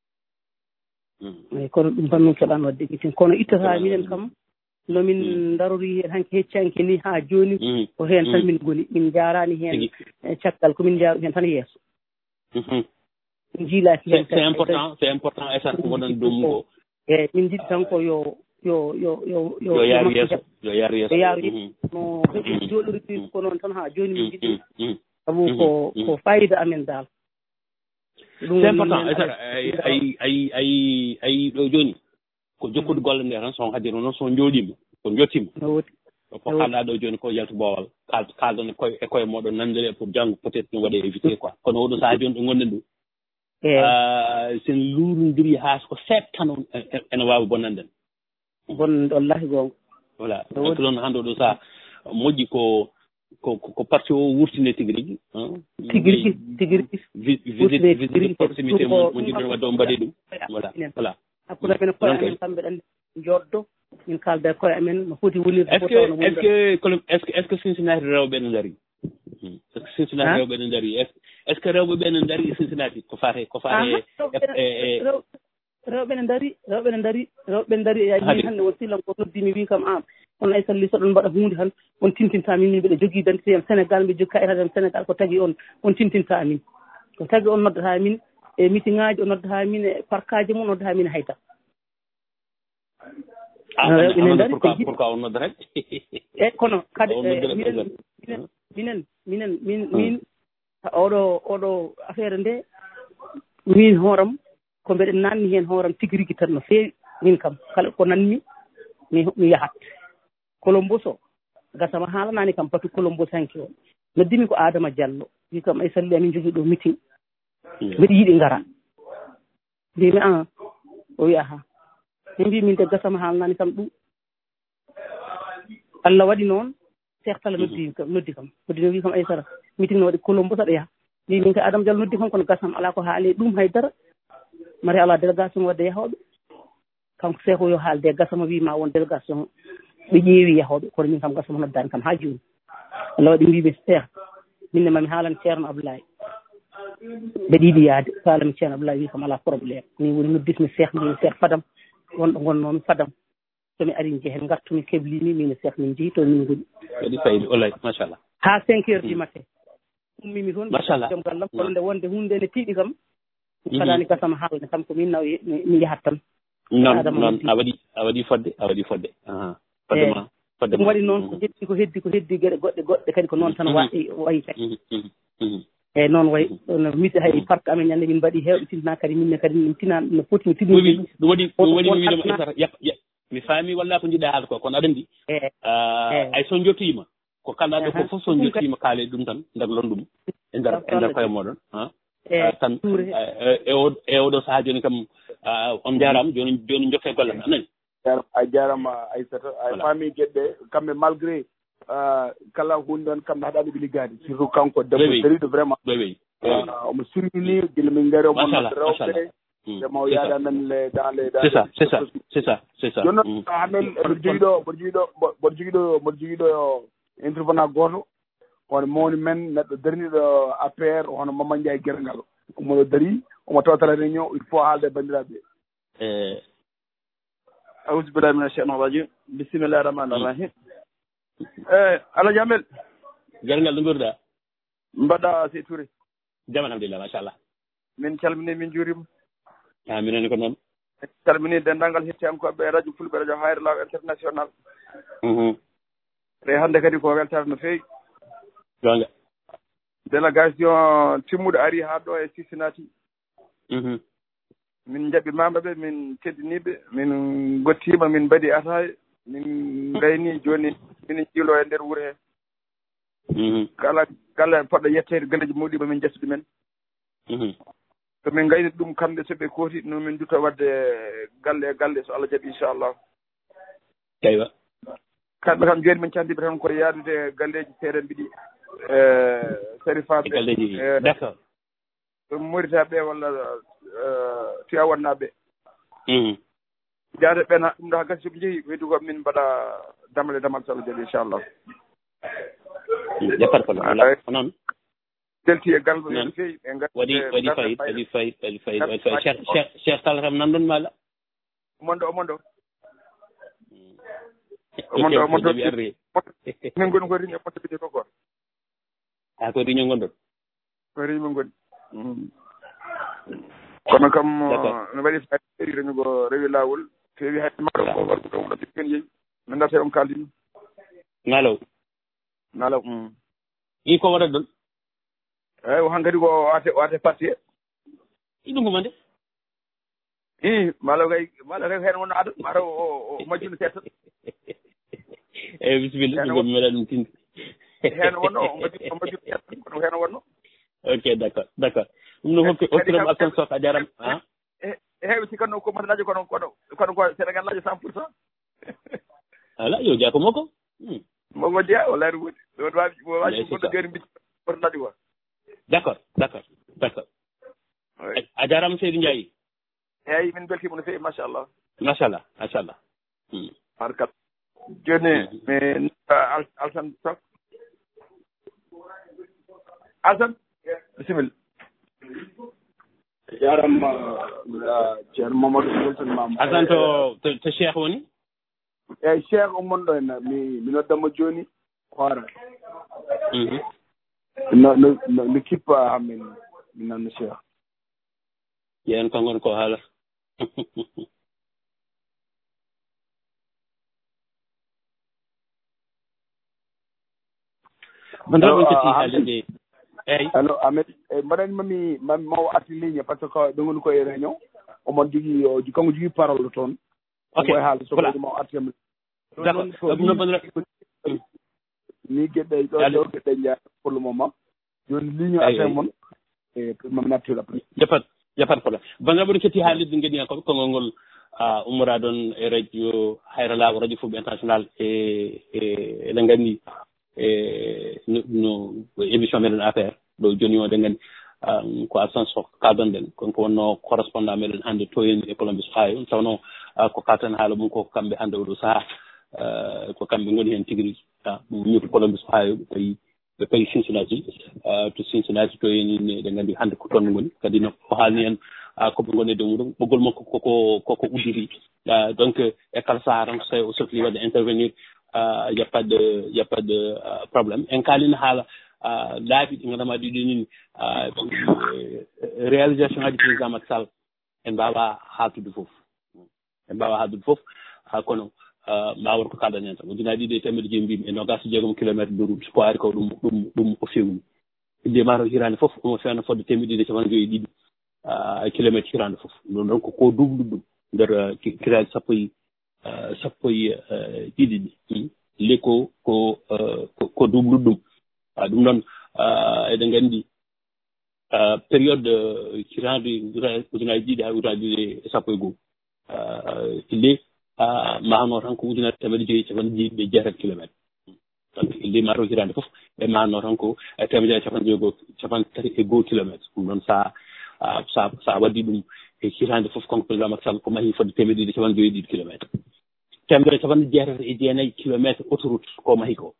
eyi kono ɗum tan min keɓaani wadde meeting kono ittataa minen kam nomin darorii heen hanke heccanke ni haa jooni ko heen tan min ngoni min njaaraani heen caggal ko min njaaru heen tan yeeso min jiilaaki heen c'est important c'est important etat ko wonan ɗum ko eeyi min jiɗi tan ko yo yo yo yo yo yaaru yeeso yo yaaru yeeso yo yaaru yeeso no heɓi jooɗori ko noon tan haa jooni min jiɗi sabu ko ko fayida amen daal c'est important etat ay ay ay ay ɗo jooni ko jokkude golle nde tan son haddino noon son jooɗima son jottima ko kalɗa ɗo jooni ko yaltu boowal kalɗon koye e koye moɗon nandire pour janngo peut être ɗum waɗe évité quoi kono oɗo sahaa jooni ɗo gonɗen ɗo sen luurodiri haa ko seeɗa tan ene waawi bonnanden bonnande wallahi goonga voilà donc noon hannde oɗo sahaa moƴƴi ko ko ko parti o wurtine tigi rigi tigi rigi tigi rigi visite visite proximité mo jiɗɗon wadde o mbaɗi ɗum voilà voilà hakkude amen koye amen kamɓe ɗan jooɗɗo min kaalda e koye amen no foti wonirde est ce que est ce que est ce que est ce que Cincinnati rewɓe ne ndarii est ce que Cincinnati rewɓe ne ndarii est ce que rewɓe ɓe ne ndarii Cincinnati ko fate ko fate rewɓe ne ndarii rewɓe ne ndarii rewɓe ne ndarii e min hannde won silan ko noddi mi wii kam an on ay salli so ɗon mbaɗa huunde tan on tintinta min min mbiɗa jogii identité en Sénégal mbiɗa jogii kayitaji en Sénégal ko tagi on on tintinta min ko tagi on noddata min e meeting ŋaaji o noddata min e parc aji mum o noddata min hayta pourquoi on noddata e kono kadi minen minen minen min min oɗo oɗo affaire nde min hooram ko mbeɗen nanni heen hooram tigi rigi tan no feewi min kam kala ko nanmi mi mi yahat Colombos o gasama haalanani kam patu Colombos hanki o noddimi ko Adama Diallo wi kam ay salli amin jogii ɗo meeting mbiɗa yiɗi ngara mbimi an o wi aha mi mbi min de gasama haalanani kam ɗum Allah waɗi noon Cheikh Talla noddi kam noddi kam noddi wi kam Aissata meeting no waɗi Colombos aɗa yaha mbi min ko Adama Diallo noddi kam kono gasam ala ko haali ɗum haydara mari ala délégation wadde yahooɓe kanko Cheikh o yo haalde gasama wima won délégation ɓe ƴeewi yahooɓe kono min kam gasama noddani kam ha jooni Allah waɗi mbiɓe Cheikh minne mami haalan ceerno Abdoulaye mbeɗa yiɗi yaade kalami ceerno Abdoulaye wi kam ala probléme min woni noddismi Cheikh mbimi Cheikh fadam wonɗo gonnomi fadam somi ari jehen gartumi keblimi min e Cheikh min jeeyi to min goni waɗi fayida olay machallah ha cinq heures du matin ummimi toon machallah joom gallam kono nde wonde hunde ne tiiɗi kam kadani gasama haalde kam ko min naw mi yahat tan noon noon a waɗi a waɗi fodde a waɗi fodde foddema fodde ɗum waɗi noon ko heddi ko heddi ko heddi geɗe goɗɗe goɗɗe kadi ko noon tan wayi wayi kadi eyyi noon wayi no miɗi hay parc amen ñande min mbaɗi hewɓe tinna kadi minne kadi min tinan no foti mi tidni ɗum waɗi ɗum waɗi mi wiidema Aissata yak mi faami walla ko jiɗɗa haala ko kono aɗa andi ay so jottima ko kalɗaɗo ko fof so jottima kaale ɗum tan daglon ɗum e nder e nder koye moɗon tan e o e oɗo saaha joni kam on jarama joni joni jokke golle ma anani a jarama Aissata a faami gueɗɗe kamɓe malgré kala hunde on kamɓe haɗaɓe liggade surtout kanko debbo dariɗo vraiment omo sirmini guila min gaari omo nodde rewɓe demo yaada men le dans les c'est ça c'est ça c'est ça c'est ça joni noon amen mboɗo jogui ɗo mboɗo jogui ɗo mboɗo jogui ɗo mboɗo jogui ɗo intervenant goto hono mawni men neɗɗo darniɗo A P R hono Mamadou Ndiaye guergal omoɗo daari omo tawtala réunion il faut haalde bandiraɓe e awuzu billahi mina cheitan rajim bisimillahi rahmani rahim e Alaji Amel guergal ɗo gurɗa mbaɗɗa Sey Touré jam alhamdulillah machallah min calmini min juurima a minenne ko noon calmini dendagal hettiyankoɓe radio fulɓe radio hayre law international te hannde kadi ko weltare no feewi gonga délégation timmuɗo ari ha ɗo e Cincinnati min jaɓi mamɓeɓe min teddiniɓe min gottima min mbaɗi ataye min gayni joni min jiilo e nder wuuro he kala kala poɗɗo yettede galleji muɗima min jesdi men so min gayni ɗum kamɓe soɓe kooti no min duto wadde galle e galle so Allah jaɓi inchallah eywa kamɓe kam joni min candiɓe tan koye yaadude galleji seeɗen mbiɗi e sarifaɓe galleji d'accord moritaɓe walla Tivaouane jaade ɓena ɗum ɗo ha gasi soɓe jeeyi weydu ko min mbaɗa damal e damal so Allah jaɓi inchallah japat ko noon telti e galɗo no feewi e waɗi waɗi fayit waɗi fayit waɗi fayit waɗi fayit cheikh cheikh cheikh Talla kam nanɗon maɗa omonɗo omonɗo omonɗo omonɗo min goni ko riño omonɗo ɓiɗe koko ha ko riño gonɗon ko riño min goni kono kam no waɗi fayit riño go rewi lawol feewi hay maɗo ko warko ɗo ɗo ɗippen yeeyi min darta on kaldini ngalow ngalow i ko waɗat ɗon eyyi han kadi ko wate wate parti e i ɗum komande i malo kay malo kay hen wonno aɗa mataw o majjuno seeɗa tan eyyi bisimilla ɗum mi meeɗa ɗum tinde hen wonno o majjuno o majjuno seeɗa tan kono hen wonno ok d' accord d' accord ɗum no hokki hokkiram Alassane Sock a jaram a heewi sikkanno ko matalaji kono kono kono ko Sénégal laji cent pour cent ala yo jaa ko makko moko jeeya o laaru woodi ɗon wawi wawi goɗɗo joni mbi matalaji ko d' accord d' accord d' accord a jarama Seydou Ndiaye eyyi min beltima no feewi machallah machallah machallah barkat joni mi Alassane Sock Alassane bisimilla jarama ceerno Mamadou weltanimama Alassane to to Cheikh woni eyyi Cheikh ommon ɗo henna mi mi noddamo joni hoore no no no kippa min min nanno Cheikh yen kongon ko haala bandiraɓe ketti haalirde eyyi allo Ahmed e mbaɗani mami mami mawo arti ligne par ce que ɓe ngoni koye réunion omon jogui kanko jogui parole toon ok haala so koye mawo arti kam no bandiraɓe ni gueɗɗe ɗo ɗo gueɗɗe jaa pour le moment joni ligne arte moon e mami nattira après japat japat problème bandiraɓe ketti haalirde gueɗi hen koɓe konngol ngol ummora ɗon e radio hayra laago radio Fulɓe international e e eɗen nganndi e no émission meɗen affaire ɗo joni o ɗen nganndi ko absence o kaldanɗen konko wonno correspondant meɗen hannde to en e Columbus Ohio tawno ko kalten haala mum koko kamɓe hannde oɗo sahaa ko kamɓe ngoni heen tigi rigi ɗum ñuuto Columbus Ohio ɓe payi ɓe payi Cincinnati to Cincinnati to en eɗen nganndi hannde ko toon ngoni kadi no o haalni en koɓe ngoni e dow muɗum ɓoggol makko koko koko udditi donc e kala sahaa tan so o sohli wadde intervenir il y a pas de il y a pas de problème en kalino haala laabi ɗi ngannduɗaa ɗiɗi ni réalisation ngaji président Macky Sall en mbawa haaltude fof en mbawa haaltude fof kono mbawon ko kalɗen hen tan ujunaji ɗiɗi e temedde joyi mbimi e nogas jeegom kilométre de route ko ari ko ɗum ɗum ɗum o fewni inde maaro hirande fof omo fewna fodde temedde ɗiɗi e capanɗe joyi ɗiɗi kilométre hirande fof ɗum ɗon ko double ɗum nder kiraji sappo e sappo e ɗiɗi ɗi le ko ko ko double ɗum ɗum noon eɗen nganndi période hirande ujunaji ɗiɗi ha ujunaji ɗiɗi e sappo e goho le maano tan ko ujunere temedde joyi capanɗe jeeɗiɗi e jeetati kilométre donc le maaro hirande fof ɓe maano tan ko temedde e capanɗe joyi goho capanɗe tati e goho kilométre ɗum noon sa sa sa waddi ɗum e hirande fof kanko président Macky Sall ko mahi fodde temedde ɗiɗi capanɗe joyi ɗiɗi kilométre temedere capanɗe jeetati e jeenayyi kilométre autoroute ko mahi ko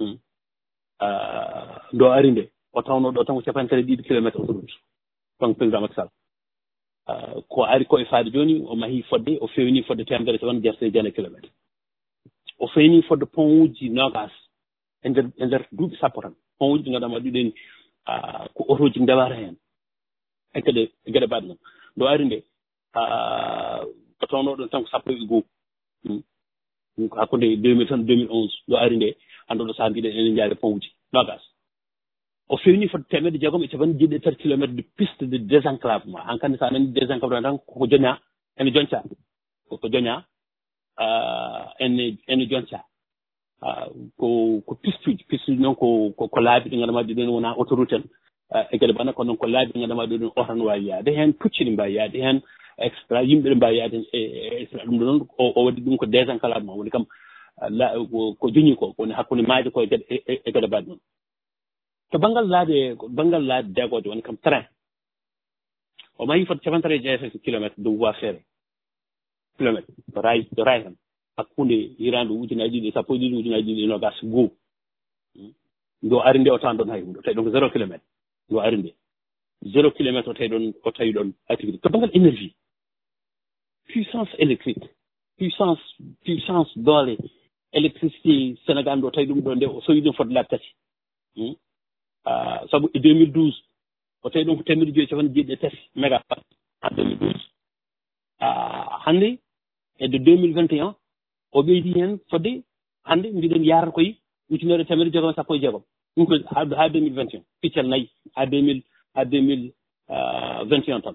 ndo ari nde o tawno ɗo tan ko capanɗe tati ɗiɗi kilométre autoroute kanko président Macky Sall ko ari ko e faade joni o mahi fodde o fewni fodde temedere capanɗe jeetati e jeenayyi kilométre o fewni fodde pont uji nogas e nder e nder duuɓi sappo tan pont uji ɗi ngannduɗaa ɗiɗen ko autoji ndewata heen e geɗe e geɗe mbaɗe noon ndo ari nde o tawno ɗon tan ko sappo e goho hakkude deux mille tan deux mille onze ndo ari nde annduɗo sahaa mbiɗen enen jaari pont uji nogas o fewni fodde temedde jeegom e capanɗe jeeɗiɗi e tati kilométre de piste de désenclavement han kandi sa nani désenclavement tan koko joña ene jonca koko joña ene ene jonca ko ko piste uji piste uji noon ko ko laabi ɗi ngannduɗaa ɗiɗen wona autoroute en e geɗe bana kono noon ko laabi ɗi ngannduɗaa ɗiɗen oto no waawi yaade heen pucci ɗi mbaawi yaade heen extra yimɓe ɗe mbaawi yaade e extra ɗum ɗo noon o waɗi ɗum ko désenclavement woni kam ko joñi ko woni hakkunde maaje ko e geɗe e geɗe mbaɗe noon to banggal laade banggal laade deegoje woni kam train o mahi fodde capanɗe tati e jeetati kilométre de voie ferré kilométre to ray to ray tan hakkunde hirande ujunaji ɗiɗi sappo e ɗiɗi ujunaji ɗiɗi e nogas goho ndo ari nde o tawan ɗon hay hunde o tawi ɗon ko zéro kilométre ndo ari nde zéro kilométre o tawi ɗon o tawi ɗon activité to banggal énergie puissance électrique puissance puissance doole électricité Sénégal ndo tawi ɗum ɗo nde o sowi ɗum fodde laabi tati sabu e deux mille douze o tawi ɗum ko temedde joyi capanɗe jeeɗiɗi e tati mégawatt en deux mille douze hannde e de deux mille vingt et un o ɓeydi heen fodde hannde mbiɗen yarata koye ujunere temedde jeegom sappo e jeegom ɗum ko ha deux mille vingt et un piccal nayyi ha deux mille ha deux mille vingt et un tan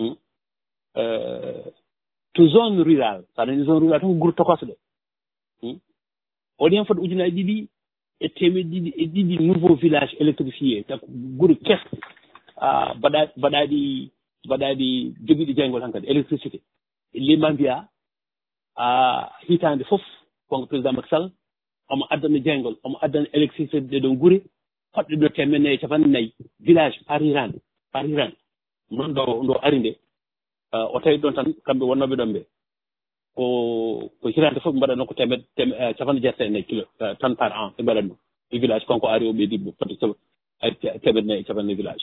to zone rural saɗani zone rural tan ko gure tokose ɗe oɗi heen fodde ujunaji ɗiɗi e temedde ɗiɗi e ɗiɗi nouveau village électrifié tako gure kesɗe mbaɗa mbaɗaɗi mbaɗaɗi jogiiɗi jayngol han kadi électricité lima mbiya hitande fof konko président Macky Sall omo addana jayngol omo addana électricité ɗe ɗon gure hoɗɗe ɗo temedde e capanɗe nayyi village par hirande par hirande noon ɗo ndo ari nde o tawi ɗon tan kamɓe wonnoɓe ɗon ɓe ko ko hirande fof ɓe mbaɗat noon ko temedde capanɗe jeetati e nayyi kilo tan par an ɓe mbaɗat ɗum e village konko ari o ɓeydi fodde temedde nayyi e capanɗe village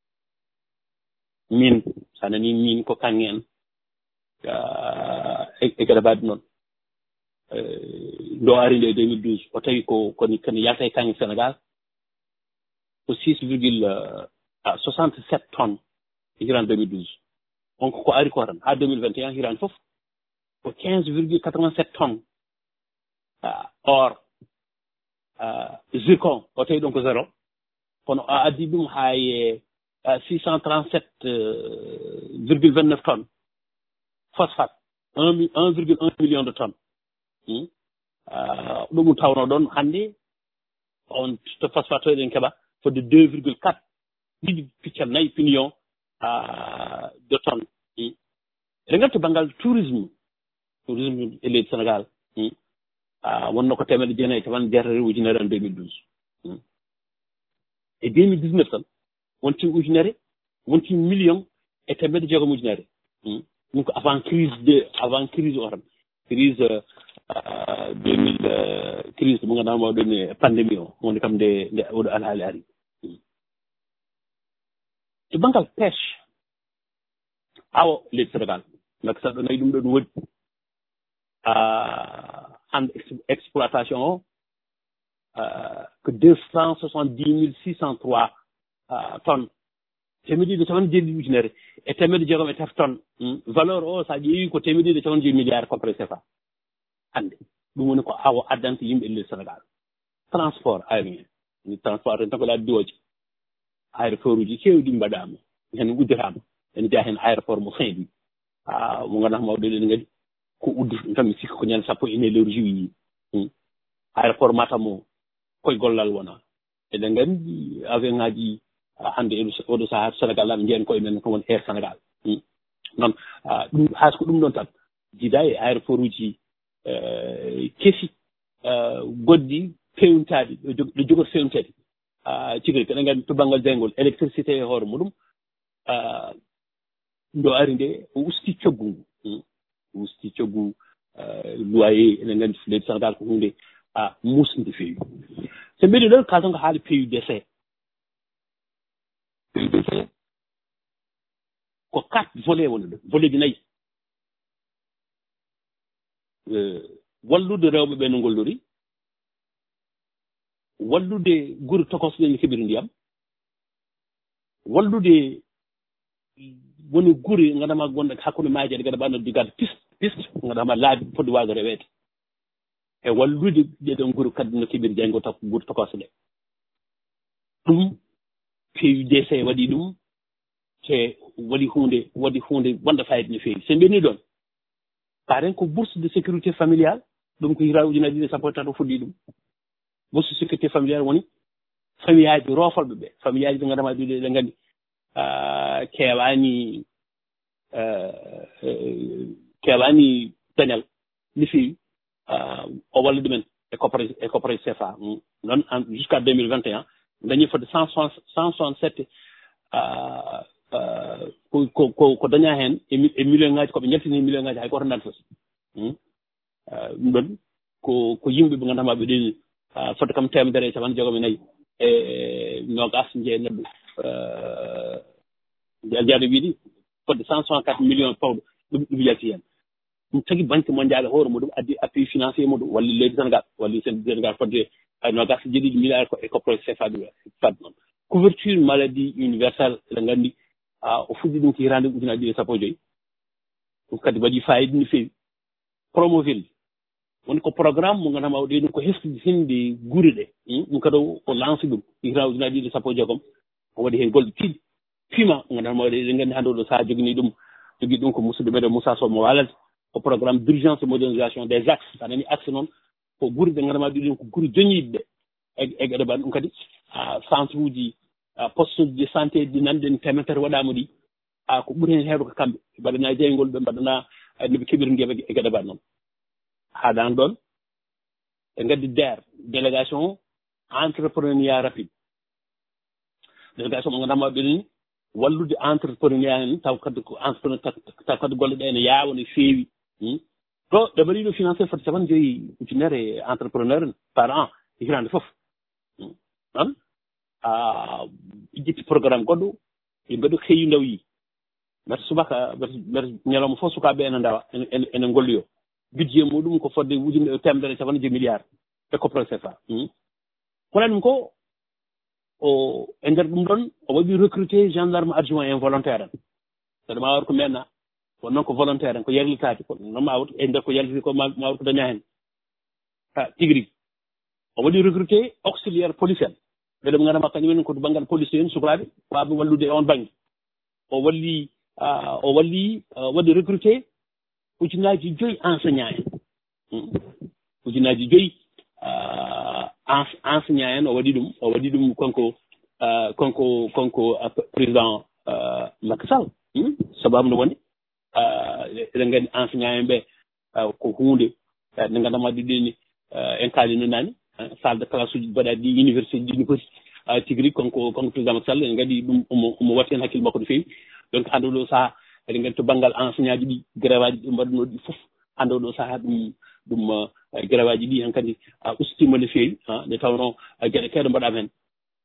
min sa nani min ko kanŋe en e geɗe mbaɗe noon ndo ari nde e deux mille douze o tawi ko koni koni yalta e kanŋe Sénégal ko six virgule soixante sept tonnes e hirande deux mille douze on ko ari ko tan ha deux mille vingt et un hirande fof ko quinze virgule quatre vingt sept tonnes or zircon o tawi ɗon ko zéro kono a addi ɗum hay six cent trente-sept virgule vingt-neuf tonnes phosphate un un virgule un million de tonnes ɗum tawno ɗon hannde on to phosphate o eɗen keɓa fodde deux virgule quatre ɗiɗi piccal nayyi pinion de tonnes eɗen gandi to banggal tourisme tourisme e leydi Sénégal wonno ko temedde jeenayyi taman jeetati ujunere en deux mille douze e deux mille dix-neuf tan wonti ujunere wonti million e temedde jeegom ujunere ɗum ko avant crise de avant crise o tan crise deux mille crise mo ganduɗa mawɗo ni pandémie o wonde kam nde nde oɗo alhaali ari to banggal pêche awo leydi Sénégal mak saɗo nayi ɗum ɗo ɗum woɗi hande exploitation o que deux cent soixante-dix mille six cent trois tonnes temedde ɗiɗi capan jeeɗiɗi ujunere e temedde jeegom e tati tonnes valeur o sa ƴeewi ko temedde ɗiɗi capan joyi milliard complet C F A hande ɗum woni ko awo addanta yimɓe leydi Sénégal transport aérien ni transport tan ko laabi diwoje aéroport uji kewɗi mbaɗama hen uddirama ene jeeya hen aéroport mo Saint-Louis mo ganduɗa mawɗo ɗen gadi ko uddirɗum tan mi sikka ko ñande sappo e une lewru juillet aéroport Matam o koye gollal wona eɗen gandi avion ngaji hande oɗo saaha Sénégal laaɓe jeeyan koye men ko woni Air Sénégal noon ɗum hayso ko ɗum ɗon tan jiida e aéroport uji keesi goɗɗi fewntaɗi ɗo jogoto fewntaɗi cigiri ko eɗen gandi to banggal jayngol électricité e hoore muɗum ndo ari nde o usti coggu ngu o usti coggu loyer eɗen gandi leydi Sénégal ko hunde musde feewi so mbiɗi ɗon kalton ko haali P U D C P U D C ko quatre volets woni ɗo volet ji nayyi wallude rewɓe ɓe no ngollori wallude guri tokosɗe no keɓiri ndiyam wallude woni guri ganndama gonɗo hakkude maaji aɗa gada ɓanno digade piste piste ganndama laabi fodde waade reweede e wallude ɗeɗon guri kadi no keɓiri jaygo ta guri tokosɗe ɗe ɗum P U D C waɗi ɗum te waɗi hunde waɗi hunde wonde fayida no feewi so mbiɗni ɗon paren ko bourse de sécurité familiale ɗum ko hira ujunaji ɗiɗi sappo e tati o fuɗɗi ɗum bourse de sécurité familiale woni famille aji rofolɓe ɓe famille aji ɓe ganndama ɗiɗo eɗen nganndi keewani keewani dañal no feewi o walla ɗumen e coppre e coppre C F A noon jusqu'à deux mille vingt et un dañi fodde cent soixante sept ko ko ko daña hen e million ngaji koɓe jaltini million ngaji hay goto nantos ɗum ɗon ko ko yimɓe ɓe ganndama ɓe ɗeni fodde kam temedere e capanɗe jeegom e nayyi e nogas jeeneɗɗo jaaɗo wiiɗi fodde cent soixante quatre millions pawɗo ɗum ɗum yalti hen ɗum tagui banque mondial hoore muɗum addi appui financier muɗum walli leydi Sénégal walli Sénégal fodde hay nogas jeeɗiɗi milliard e coppre C F A ɗum fad noon couverture maladie universelle eɗen nganndi o fuɗɗi ɗum ko hirande ujunaji ɗiɗi sappo e joyyi ɗum kadi waɗi fayida no feewi Promoville woni ko programme mo ganndama o ɗeɗum ko heftude hinde gure ɗe ɗum kadi o lance ɗum hirande ujunaji ɗiɗi sappo e jeegom o waɗi hen golɗe tiiɗi pima mo ganndama waɗi eɗen nganndi hannde oɗo sahaa jogini ɗum jogui ɗum ko musidɗo meɗen Moussa Sow mo walade ko programme d' urgence de modernisation des axes sa nani axe noon ko guri ɗe ganndama ɗiɗum ko guri joñiɗe ɗe e geɗe mbaɗ ɗum kadi centre uji poste uji de santé ɗi nanɗen temetere waɗama ɗi ko ɓuuri hen heewde ko kamɓe mbaɗana jeygol ɓe mbaɗana noɓe keɓiri ndiyam e geɗe mbaɗ noon haadani ɗon ɓe gaddi D E R délégation entrepreneuriat rapide délégation mo ganndama ɓeɗeni wallude entrepreneuriat hen taw kadi ko entrepreneur taw kadi golle ɗe ne yaawa no feewi to ɓe mbaɗi ɗo financé fodde capanɗe joyyi ujunere entrepreneur par an hirande foof noon ƴetti programme goɗɗo e mbaɗi heewi ndawi mbete subaka mbete ñalawma fof sukaɓe ene ndawa ene golloyo budget muɗum ko fodde ujunere temedere capanɗe joyyi milliard e coppre C F A kono ɗum ko o e nder ɗum ɗon o waɗi recruté gendarme adjoint involontaire en saɗa ma wawata ko menna kono noon ko volontaire en ko yarlitade ko noon ma wawta e nder ko yaltiti ko ma wawta ko daña hen ha tigui rigui o waɗi recruté auxiliaire policier ɓeɗe mo ganduɗa kañumen ko banggal policier en sukaɓe waɓe wallude e on banggue o walli o walli waɗi recruté ujunaji joyyi enseignant en ujunaji joyyi enseignant en o waɗi ɗum o waɗi ɗum konko konko konko président Macky Sall sababu nde woni eɗen gandi enseignant en ɓe ko hunde nde gandama ɗiɗini en kalino nani salle de classe uji mbaɗaɗi ɗi université ɗi poti tigui rigui konko konko président Macky Sall en gandi ɗum omo omo watti hen hakkille makko no fewi donc hande oɗo saaha eɗen gandi to banggal enseignant ji ɗi grève aji ɗi mbaɗunoɗi foof hande oɗo saaha ɗum ɗum grève aji ɗi hen kadi ustima no fewi nde tawno gueɗe kewɗe mbaɗama hen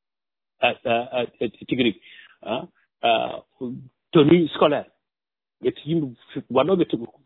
tigui rigui tenue scolaire ƴetti yimɓe waɗoɓe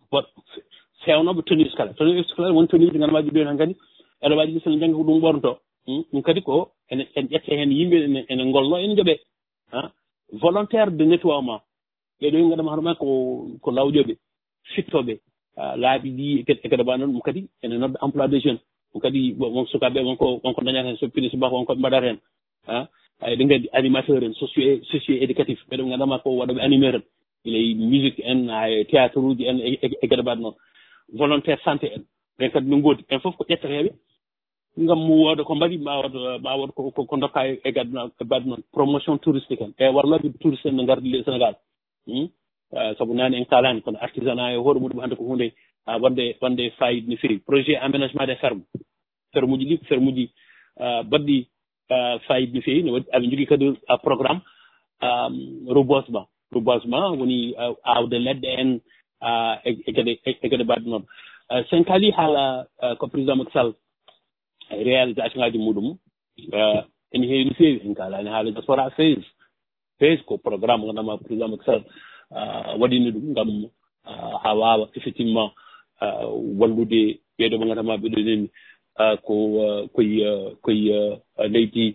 fewnoɓe tenue scolaire tenue scolaire woni tenue ji ganduɗa ɗi hen kadi eɗo waɗi so janggi ko ɗum ɓornoto ɗum kadi ko ene en ƴette hen yimɓe ene gollo ene jooɓe volontaire de nettoiement ɓeɗo yi gandama hono ma ko ko lawƴoɓe fittoɓe laaɓi ɗi e kadi ba noon ɗum kadi ene nodda emploi des jeunes ɗum kadi won sukaɓe wonko wonko dañata hen so pini subaka wonkoɓe mbaɗata hen eɗen gandi animateur en socio socio éducatif ɓeɗo gandama ko waɗoɓe animateur en ilay musique en hay théâtre uji en e gueɗe mbaɗe noon volontaire santé en ɓen kadi no goodi ɓen foof ko ƴetteteɓe ngam wooda ko mbaɗi ma wooda ma wooda ko ko dokka e gadde e badde noon promotion touristique en e warloɓe touriste en no gardi le Sénégal saabu nane en kalani kono artisanat e hoore muɗum hande ko hunde wonde wonde fayida no fewi projet aménagement des fermes ferme uji ɗi ko ferme uji baɗɗi fayida no fewi ne waɗi aɓe jogui kadi programme reboisement reboisement woni awde leɗɗe en e gueɗe e gueɗe mbaɗe noon sen kaali haala ko président Macky Sall réalisation ngaji muɗum ene heewi no fewi en kalani haala diaspora phase phase ko programme gandama président Macky Sall waɗino ɗum ngam ha wawa effectivement wallude ɓeeɗo ɓe gandama ɓeɗo neni ko koye koye leydi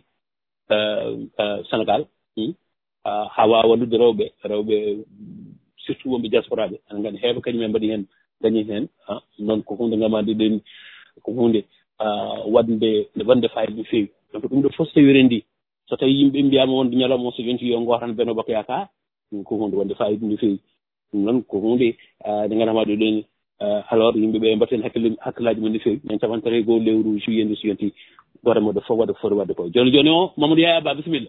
Sénégal ha wawa wallude rewɓe rewɓe surtout wonɓe diaspora ɓe aɗa gandi heeɓe kañumen mbaɗi hen dañi hen noon ko hunde gamade ɗen ko hunde wande wande fayida no fewi donc ɗum ɗo fof so tawi rendi so tawi yimɓe mbiyama wonde ñalawma so yonti yo gotan Benno Bokk Yakaar ɗum ko hunde wande fayida no fewi ɗum noon ko hunde nde gandama ɗo ɗen alors yimɓeɓe mbatten hakkille hakkillaji men no fewi min tabantare goo lewru juillet nde so yonti gore moɗo fof waɗa ko foti wadde ko joni joni o Mamadou Yaya Ba bisimilla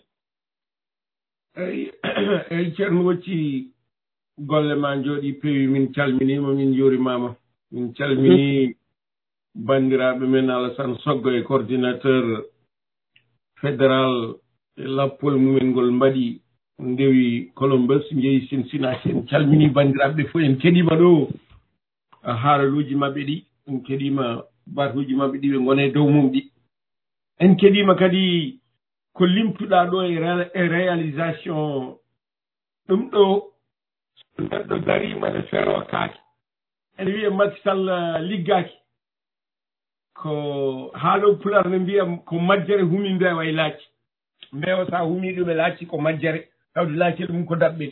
eyi eyi ceerno wocci golle ma jooɗi peewi min calminima min juurimama min calmini bandiraɓe men Alassane Soggo e coordinateur fédéral e lappol mumen ngol mbaɗi ndewi Columbus jeeyi Cincinnati en calmini bandiraɓe fof en keɗima ɗo haalaluji mabɓe ɗi en keɗima batuji mabɓe ɗi ɓe gone dow mum ɗi en keɗima kadi ko limtuɗa ɗo e réalisation ɗum ɗo neɗɗo darima ne fero kaake ene wiya Macky Sall liggaki ko haalo pular ne mbiyam ko majjere humi mbewa e laaci mbewa sa humi ɗum e laaci ko majjere tawde laaci ɗum ko daɓɓen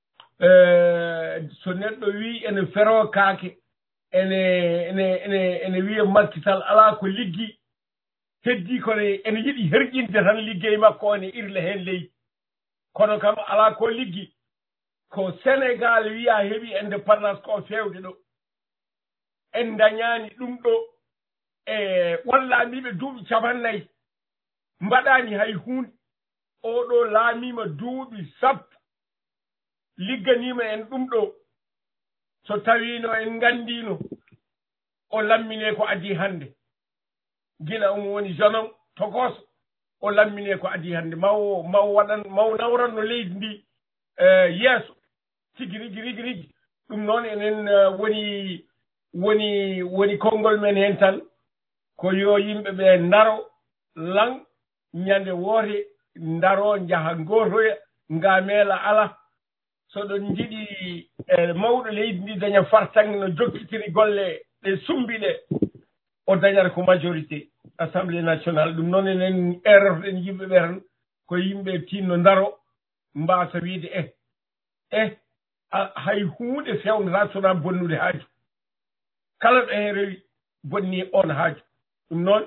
so neɗɗo wi ene fero kaake ene ene ene ene wiya Macky Sall ala ko liggi heddi kono ene yiɗi herƴinde tan liggey makko ene irle hen leydi kono kam ala ko liggi ko Sénégal wiya heeɓi indépendance ko fewde ɗo en dañani ɗum ɗo e wallamiɓe duuɓi capannayyi mbaɗani hay hunde oɗo laamima duuɓi sappo ligganima en ɗum ɗo so tawino en gandino o lammine ko adi hande gila omo woni jeune homme tokoso o lammine ko adi hande maw maw waɗan maw nawranno leydi ndi yeeso tigi rigi rigi rigi ɗum noon enen woni woni woni konngol men hen tan ko yo yimɓe ɓe ndaro lan ñande woote ndaro jaha gootoya ngamela ala so ɗon jiɗi e mawɗo leydi ndi daña fartange no jokkitiri golle ɗe sumbi ɗe o dañata ko majorité assemblée nationale ɗum noon enen errotoɗen yimɓe ɓe tan ko yimɓe tinno ndaro mbasa wiide e e hay hunde fewnata sona bonnude haaju kala ɗo hen rewi bonni on haaju ɗum noon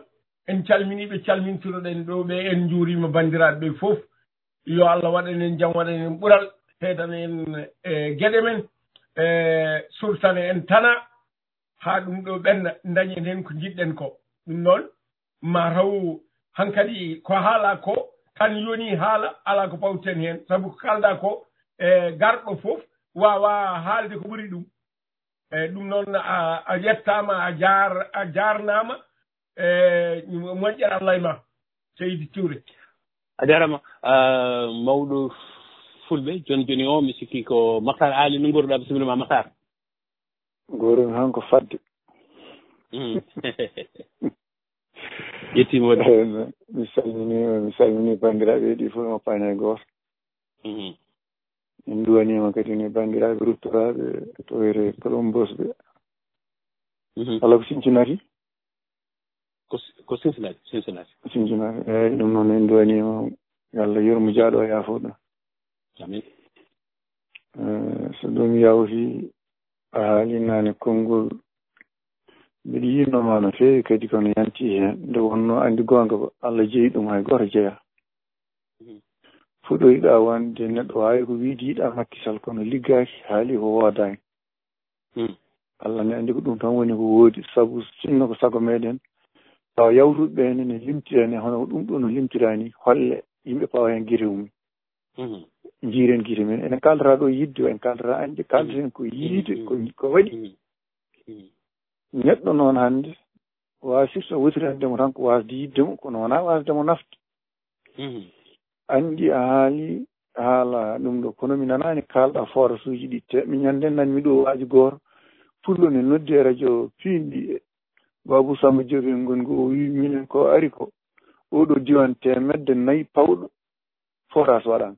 en calminii ɓe calmintunoɗen ɗo ɓe en njuuriima banndiraaɓe ɓe fof yo Allah waɗan en jam waɗan en ɓural heedana en e geɗe men e surtana en tana haa ɗum ɗo ɓenna dañen heen ko jiɗɗen ko ɗum noon ma taw han kadi ko haala ko tan yoni haala alaa ko pawten heen sabu ko kalɗaa ko e garɗo fof waawa haalde ko ɓuri ɗum eyi ɗum noon a a yettaama a jaar a jaarnaama e moƴƴere Allah e ma Seydi Touré a jarama mawɗo fulɓe joni joni o mi sikki ko Makhtar Ali no ngorɗaa bisimilla ma Makhtar gorum han ko fadde yettima waɗi mi salmini mi salmini banndiraaɓe ɗi fof mo paani hay gooto min duwanima kadi ni banndiraaɓe ruttoraaɓe to wiyete Colombos ɓe ala ko Cincinnati ko Cincinnati Cincinnati Cincinnati eeyi ɗum noon min duwanima Allah yurmo jaaɗo e yaafoɗo amin so ɗum yawti a haali naane konngol mbiɗa yinnoma no feewi kadi kono yanti heen nde wonno anndi goonga ko Allah jeyi ɗum hay goto jeya fuɗoyɗaa wonde neɗɗo waawi ko wiide yiɗaa Macky kono liggaaki haali ko woodaani Allah ne anndi ko ɗum tan woni ko woodi sabu sinno ko sago meeɗen tawa yawtuɓe ɓeene ne limtirani hono ɗum ɗo no limtiraani holle yimɓe pawa heen gite mum njiiren gite men enen kaldata ɗo yidde o en kaldata añde kaldaten ko yiide ko waɗi neɗɗo noon hannde waasi so wotirandemo tan ko waasde yiddemo kono wonaa waasdemo nafde anndi a haali haala ɗum ɗo kono mi nanaani kaalɗa force uji ɗi te mi ñanden nanmi ɗo waaji gooto pullo ne noddi e radio piindi Babou Samba Diop en gongo o wi minen ko ari ko oɗo diwan temedde nayi pawɗo forage waɗama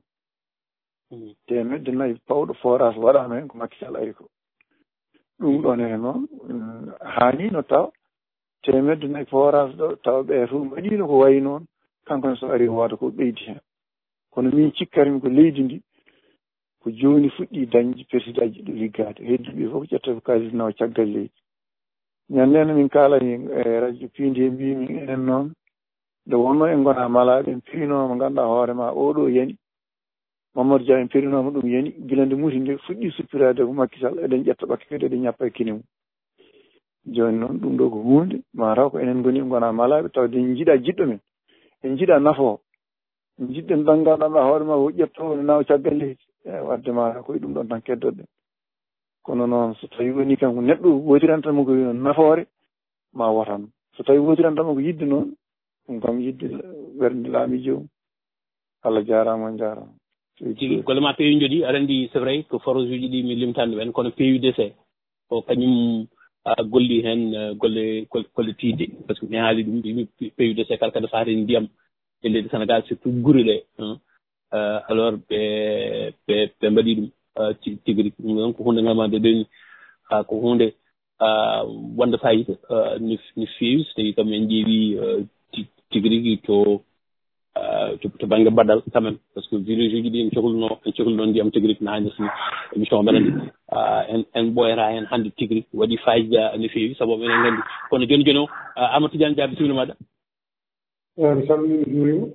temedde nayi pawɗo forage waɗama hen ko Macky Sall ari ko ɗum ɗon e noon haanino taw temedde nayi forage ɗo taw ɓe to mbaɗino ko wayi noon kankone so ari wooda ko ɓeydi hen kono min cikkarimi ko leydi ndi ko joni fuɗɗi dañde président ji ɗo liggade heddiɓe fof ƴetta ko kalis nawa caggal leydi ñandeno min kaalani e radio piindi he mbimi enen noon nde wonno en gona malaɓe en pirinoma ganduɗa hoorema oɗo yani Mamadou Dia en pirinoma ɗum yani gila nde muti nde fuɗɗi suppirade ko Macky Sall eɗen ƴetta ɓakke kadi eɗen ñappa e kine mum joni noon ɗum ɗo ko hunde mataw ko enen goni en gona malaɓe tawde en jiiɗa jiɗɗo men en jiiɗa nafoo jiɗɗen tan gandanɗa hoorema ko ƴetto ne nawa caggal leydi e wadde ma koye ɗum ɗon tan keddoɗen kono noon so tawi woni kam ko neɗɗo wotirantamo ko nafoore ma wotan so tawi wotirantamo ko yidde noon ɗum kam yidde werde laami jomum Allah jarama on jarama tigi golle ma P U jooɗi aɗa andi c'est vrai ko forage uji ɗi mi limtande ɓen kono P U D C o kañum golli hen golle golle tiidde par ce que mi haali ɗum ɗimi P U D C kala kada faati ndiyam e leydi Sénégal surtout guure ɗe alors ɓe ɓe ɓe mbaɗi ɗum tigi ri ɗum noon ko hunde ngamade ɗen ko hunde wonde fayida no no feewi so tawi kam en ƴeewi tigi rigui to to banggue baɗɗal quand même par ce que village uji ɗi en cohluno en cohluno ndiyam tigi ri no hannirta ni émission mbaɗa ndi en en ɓoyata hen hannde tigi ri waɗi fayida no feewi saabu enen gandi kono joni joni o Amadou Tidiane Dia bisimilla maɗa eyi mi salmini juurima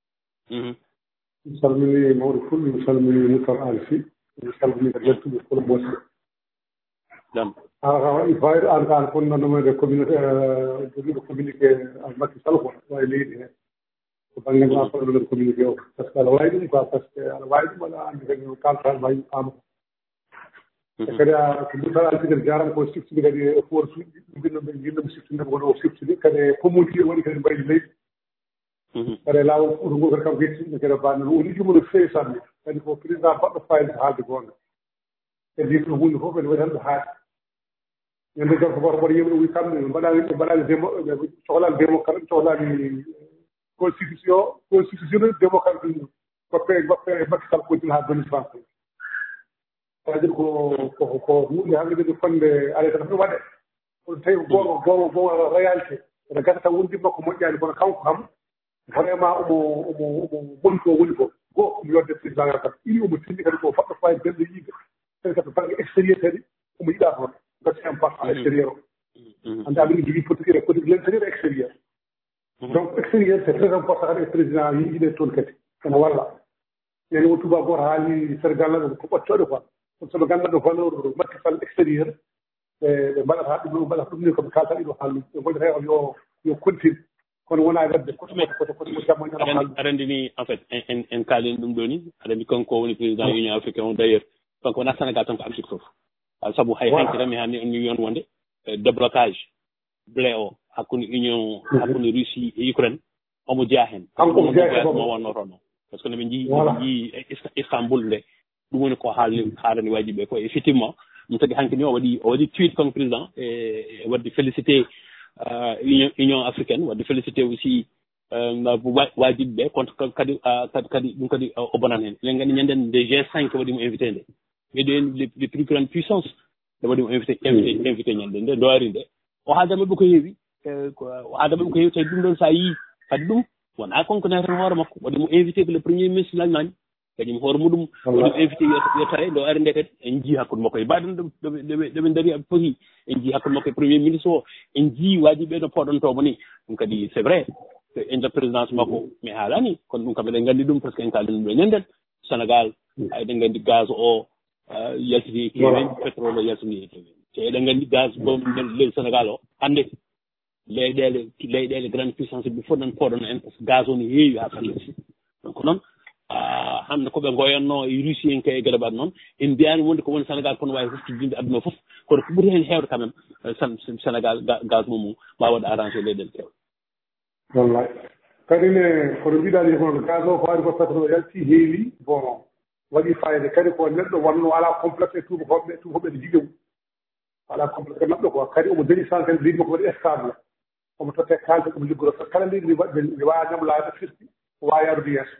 mi salmini mawɗo fulɓe mi salmini Moutar Ali Sy mi salmini ko hettuɓe Colombos ɓe ɗam a waɗi fayida an ka an fonnannomede communauté jogiiɗo communiqué al Macky Sall ko wawi leydi heen ko banggue ma fonnannomede communiqué o par ce que aɗa wawi ɗum quoi par ce que aɗa wawi ɗum aɗa anndi kadi kaltani ma yimɓe paama e kadi a ko Moutar Ali Sy kadi jarama ko siftinde kadi e force uji ɗi mbinnoɓe jinnoɓe siftinde kono o siftini kadi commodité waɗi kadi mbayi leydi kadi laawol ɓuuto ngo kadi kam yettiɓe kadi banno o liggimo no feewi sanne kadi ko président baɗɗo fayde haalde goonga kadi yimɓe hunde fof ene waɗi tan ɓe haati ñande jam ko goto mbaɗa yimɓe wi kamɓe ɓe mbaɗani ɓe mbaɗani démo ɓe cohlani démocrate ɓe cohlani constitution constitutionnel démocrate ɗum goppe goppe Macky Sall kodini ha boni français kadi ko ko ko hunde hande kadi fonde arrêté tan waɗe kono tawi ko gonga gonga gonga réalité ene gasa taw wondi makko moƴƴani kono kanko kam vraiment omo omo omo boni ko woni ko goo omo yodde président ngal kam ɗiɗi omo tinni kadi ko faɗɗo fayi belɗo yiide kadi kadi banggue extérieur kadi omo yiɗa toon gasi important extérieur o hande amin jogui politique politique l' intérieur extérieur extérieur c'est très important hade président yiɗiɗe toon kadi ene walla yani o tuba goto haali sénégal naɓe ko ɓottode quoi soɓe gandanɗo valeur Macky Sall extérieur ɓe mbaɗata ɗum ɗo mbaɗata ɗum ni koɓe kalta ɗiɗo haallude ɓe gollata on yo yo continue kono wona wadde koto koto koto ko jamma ñama haallude aɗa andi ni en fait en en kaalin ɗum ɗo ni aɗa andi kanko woni président union africain o d' ailleurs kanko wona sénégal tan ko afrique fof saabu hay hanki tan mi hanni on yon wonde déblocage blé o hakkude union hakkude russie et ukraine omo jeeya hen omo mo wonno toon o par ce que noɓe jii ɓe jii istanbul nde ɗum woni ko haalni haalani waji ɓe ko effectivement ɗum tagi hanki ni o waɗi o waɗi tweet comme président e wadde félicité union union africaine wadde félicité aussi wajiɓe ɓe contre kadi kadi kadi ɗum kadi o bonan hen eɗen gandi ñanden de G cinq waɗi mo invité nde ɓeɗo les plus grandes puissances ɓe waɗi mo invité invité invité ñande nde dowari nde o haaldamaɓe ko heewi o haaldamaɓe ko heewi tawi ɗum ɗon sa yii kadi ɗum wona konko neten hoore makko waɗi mo invité que le premier ministre l' Allemagne kañum hoore muɗum waɗi invité yettare ndo ari nde kadi en jii hakkude makko e mbaɗen ɗoɓe ɗoɓe daari aɓe poti en jii hakkude makko e premier ministre o en jii wajiɓe no poɗontomo ni ɗum kadi c' est vrai inde présidence makko mi haalani kono ɗum kam eɗen nganndi ɗum par ce que en kalden ɗum ɗo ñanden sénégal eɗen nganndi gaz o yaltini e keewen pétrole o yaltini e keewen te eɗen nganndi gaz bo leydi sénégal o hannde leyɗele leyɗele grande puissance ɓe fof nan poɗono en par ce que gaz o no heewi ha falliti donc noon hannde koɓe goyanno e russie en kay e gueɗe ɓaɗ noon en mbiyani wonde ko woni sénégal kono wawi hoftidinde aduna fof kono ko ɓuuri hen heewde quand même sénégal gaz mum ma waɗa arrangé leyɗele kewɗe wallay kadi ne kono mbiɗani hono gaz o ko ari ko pétrole yalti heewi bon waɗi fayde kadi ko neɗɗo wonno ala complexe e tubakoɓe tubakoɓe ne jiɗomu ala complexe neɗɗo ko kadi omo dañi santé leydi makko waɗi stable omo totte kalde omo liggoro kala leydi ndi wawa ñamlade firti wawa yarude yeeso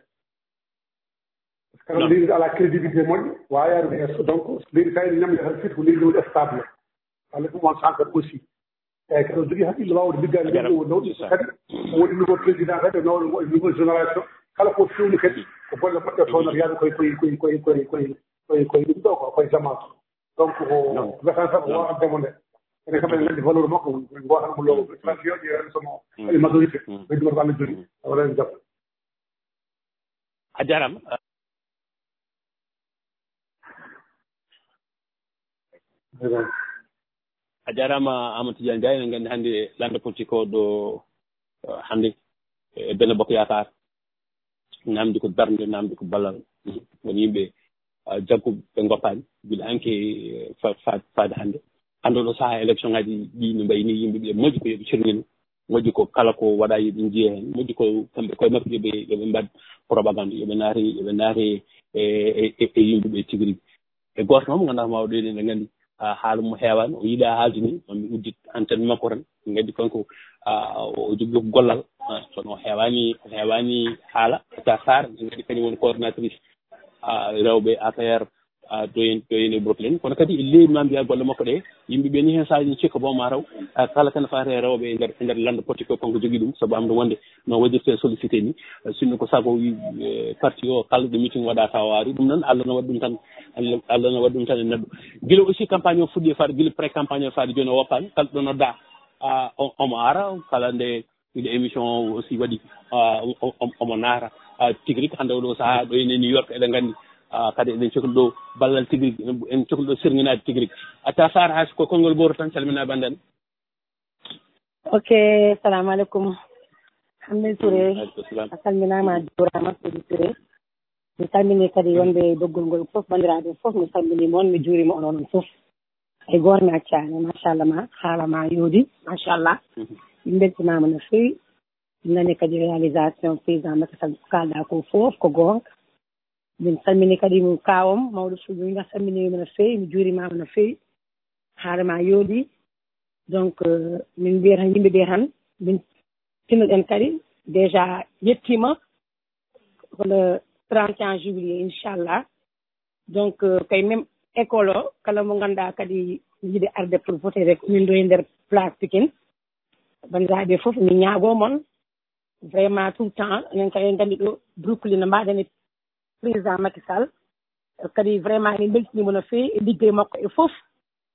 kala leydi ala crédibilité moƴƴo wawa yarude yeeso donc leydi kayne ñamde tan firti ko leydi waɗi stable allah ɗum on santé aussi eyyi kadi o jogui haqqille wawde liggade leydi o nawɗi kadi o woni niveau président kadi nawɗo niveau génération kala ko fewni kadi ko golle moƴƴo toon yaade koye koye koye koye koye koye koye koye ɗum ɗo ko koye jamat donc ko wetan tan ko wawandemo nde ene kam en nganndi valeur makko gotan mo lowo transition ƴeewen somo waɗi majorité ɓeydumata ko allah jogui awaɗani jam a jarama a jarama Amadou Tidiane Ndiaye enen nganndi hannde lande politique o ɗo hannde e Benno Bokk Yakar namdi ko darde namdi ko ballal woni yimɓe jagguɓe ɓe goppani gila hanke faade hannde hannde ɗo saaha élection ngaji ɗi no mbayi ni yimɓe ɓe moƴƴi ko yoɓe cirnino moƴƴi ko kala ko waɗa yoɓe jiiya heen moƴƴi ko kamɓe koye maɓɓe yoɓe yoɓe mbad propagande yoɓe naate yoɓe naate e e yimɓe ɓe tigi rigui e goto noon mo ganduɗa mawɗo ɗo eɗen nganndi haala mo heewani o yiiɗa haalde ni mi uddit antenne makko tan ngaddi kanko o jogui ko gollal kono o heewani o heewani haala ta sar ngaddi kañum woni coordinatrice rewɓe affaire doyen doyen e Brooklyn kono kadi e leydi ma mbiya golle makko ɗe yimɓe ɓe ni hen sahaji cikka bon ma raw kala kene fate rewɓe e nder e nder lande politique o konko jogui ɗum saabu amde wonde no waɗirte sollicité ni sinno ko sago parti o kala ɗo meeting waɗa taw waari ɗum noon Allah no waɗi ɗum tan Allah no waɗi ɗum tan e neɗɗo guila aussi campagne o fuɗɗi faade guila pré campagne o faade joni o woppani kala ɗo nodda omo ara kala nde ɗiɗo émission o aussi waɗi omo naata tigui rigui hande oɗo saaha ɗo ene New York eɗen gandi kadi eɗen cohli ɗo ballal tigui rigui en cohli ɗo serminade tigui rigui atta sar hay ko konngol goto tan calmina bandane ok salamu aleykum hammin Touré a salminama jurama Seydi Touré mi salmini kadi wonɓe doggol ngol foof bandiraɓe foof mi salmini moon mi juurima onon foof e goto mi accani machallah ma haalama yoodi machallah min beltinama no fewi nani kadi réalisation président Macky Sall kalɗa ko foof ko gonga min salmini kadi mo kawam mawɗo suudu mi salminima no fewi mi juurimama no fewi haalama yoodi donc min mbiyata yimɓe ɓe tan min tinnoɗen kadi déjà yettima le trente et un juillet inchallah donc kay même école o kala mo ganduɗa kadi yiiɗi arde pour voter rek min ɗo e nder place Pikine bandiraɓe foof mi ñaago moon vraiment tout le temps enen kadi en gandi ɗo Brooklyn no mbaɗen e président Macky Sall kadi vraiment min beltinimo no fewi e liggey makko e foof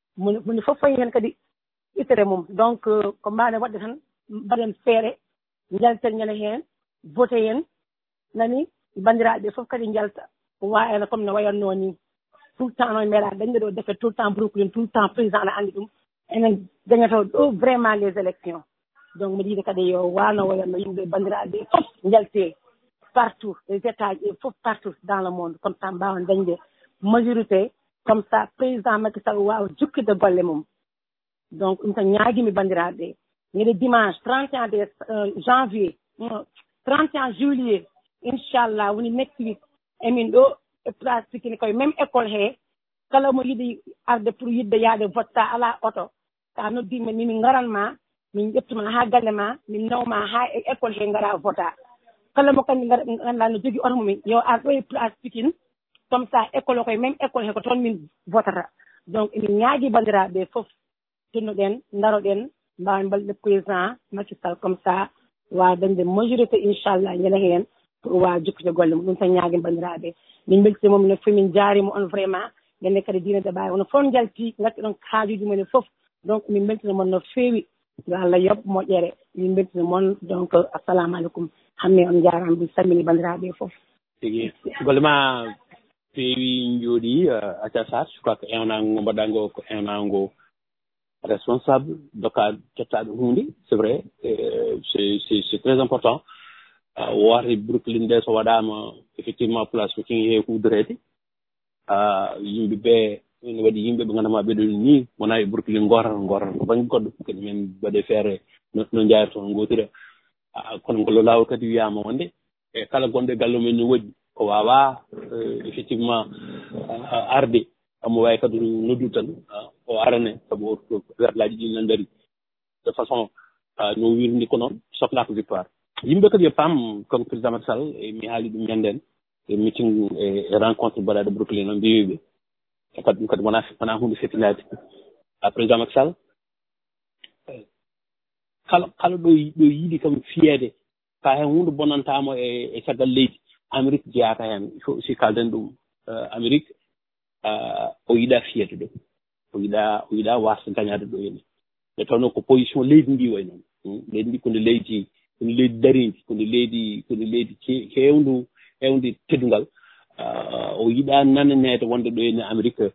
moni foof fayi hen kadi itere mum donc ko mbaɗen wadde tan mbaɗen feere jalten ñana heen voté yen nani bandiraɓe fof kadi jalta wa ena comme no wayanno ni tout le temps noon meeɗa dañde ɗo défait tout le temps Brooklyn tout le temps président ana anndi ɗum enen dañoto ɗo vraiment les élections donc mbiɗa yiide kadi yo wano wayanno yimɓe bandiraɓe fof jalte partout les états et fof partout dans le monde comme ça mbawan dañde majorité comme ça président Macky Sall wawa jukkide golle mum donc ɗum tan ñaaguimi bandiraɓe ñande dimanche trente et un de janvier trente et un juillet inchallah woni next week emin ɗo e place Pikine koye même école he kala mo yiɗi arde pour yidde yaade vote sa ala oto sa noddima ni min garanma min ƴettuma ha galle ma min nawma ha e école he gara vota kala mo kandi ganduɗa no jogui oto mumen yo ar ɗo e place Pikine comme ça école o koye même école he ko toon min votata donc emin ñaagui bandiraɓe foof tinnoɗen daroɗen mbawen balɗe président Macky Sall comme ça wawa dañde majorité inchallah ñande hen pour wawa jokkude golle mum ɗum tan ñaagui bandiraɓe min beltimum no fof min jaarima on vraiment ñande kadi dina débat ono fof jalti gatti ɗon haajuji mumen fof donc min beltino moon no feewi yo Allah yoɓ moƴƴere min beltino moon donc assalamu aleykum hammi on jarama min sammini bandiraɓe fof tigi golle ma feewi jooɗi Athia Sarr je crois que ewnago ngo mbaɗango ko ewnago responsable doka jottaɗo hunde c'est vrai c'est c'est c'est très important woorde Brooklyn nde so waɗama effectivement place ko king he kudorede yimɓe ɓe ene waɗi yimɓe ɓe gandama ɓeɗo ni wona e Brooklyn goran goran ko banggue goɗɗo kadi men waɗe feere no jaari toon gotira kono ngolo lawol kadi wiyama wonde e kala gonɗo e galle men no woɗɗi ko wawa effectivement arde omo wawi kadi noddu tan o arane saabu werlaji ɗi nan daari de façon no wirndi ko noon sohla ko victoire yimɓe kadi yo paam comme président Macky Sall e mi haali ɗum ñanden e meeting e rencontre mbaɗaɗo Brooklyn noon mbiwiɓe e kadi ɗum kadi wona wona hunde fettinade président Macky Sall kala kala ɗo ɗo yiiɗi kam fiyede ka hen hunde bonnantamo e e caggal leydi Amérique jeyaka hen il faut aussi kalden ɗum Amérique o yiɗa fiyede ɗo o yiɗa o yiɗa wasde gañade ɗo henne nde tawno ko position leydi ndi way noon leydi ndi kone leydi kone leydi daridi kone leydi kone leydi hewndu hewnde teddugal o yiɗa nananede wonde ɗo henne Amérique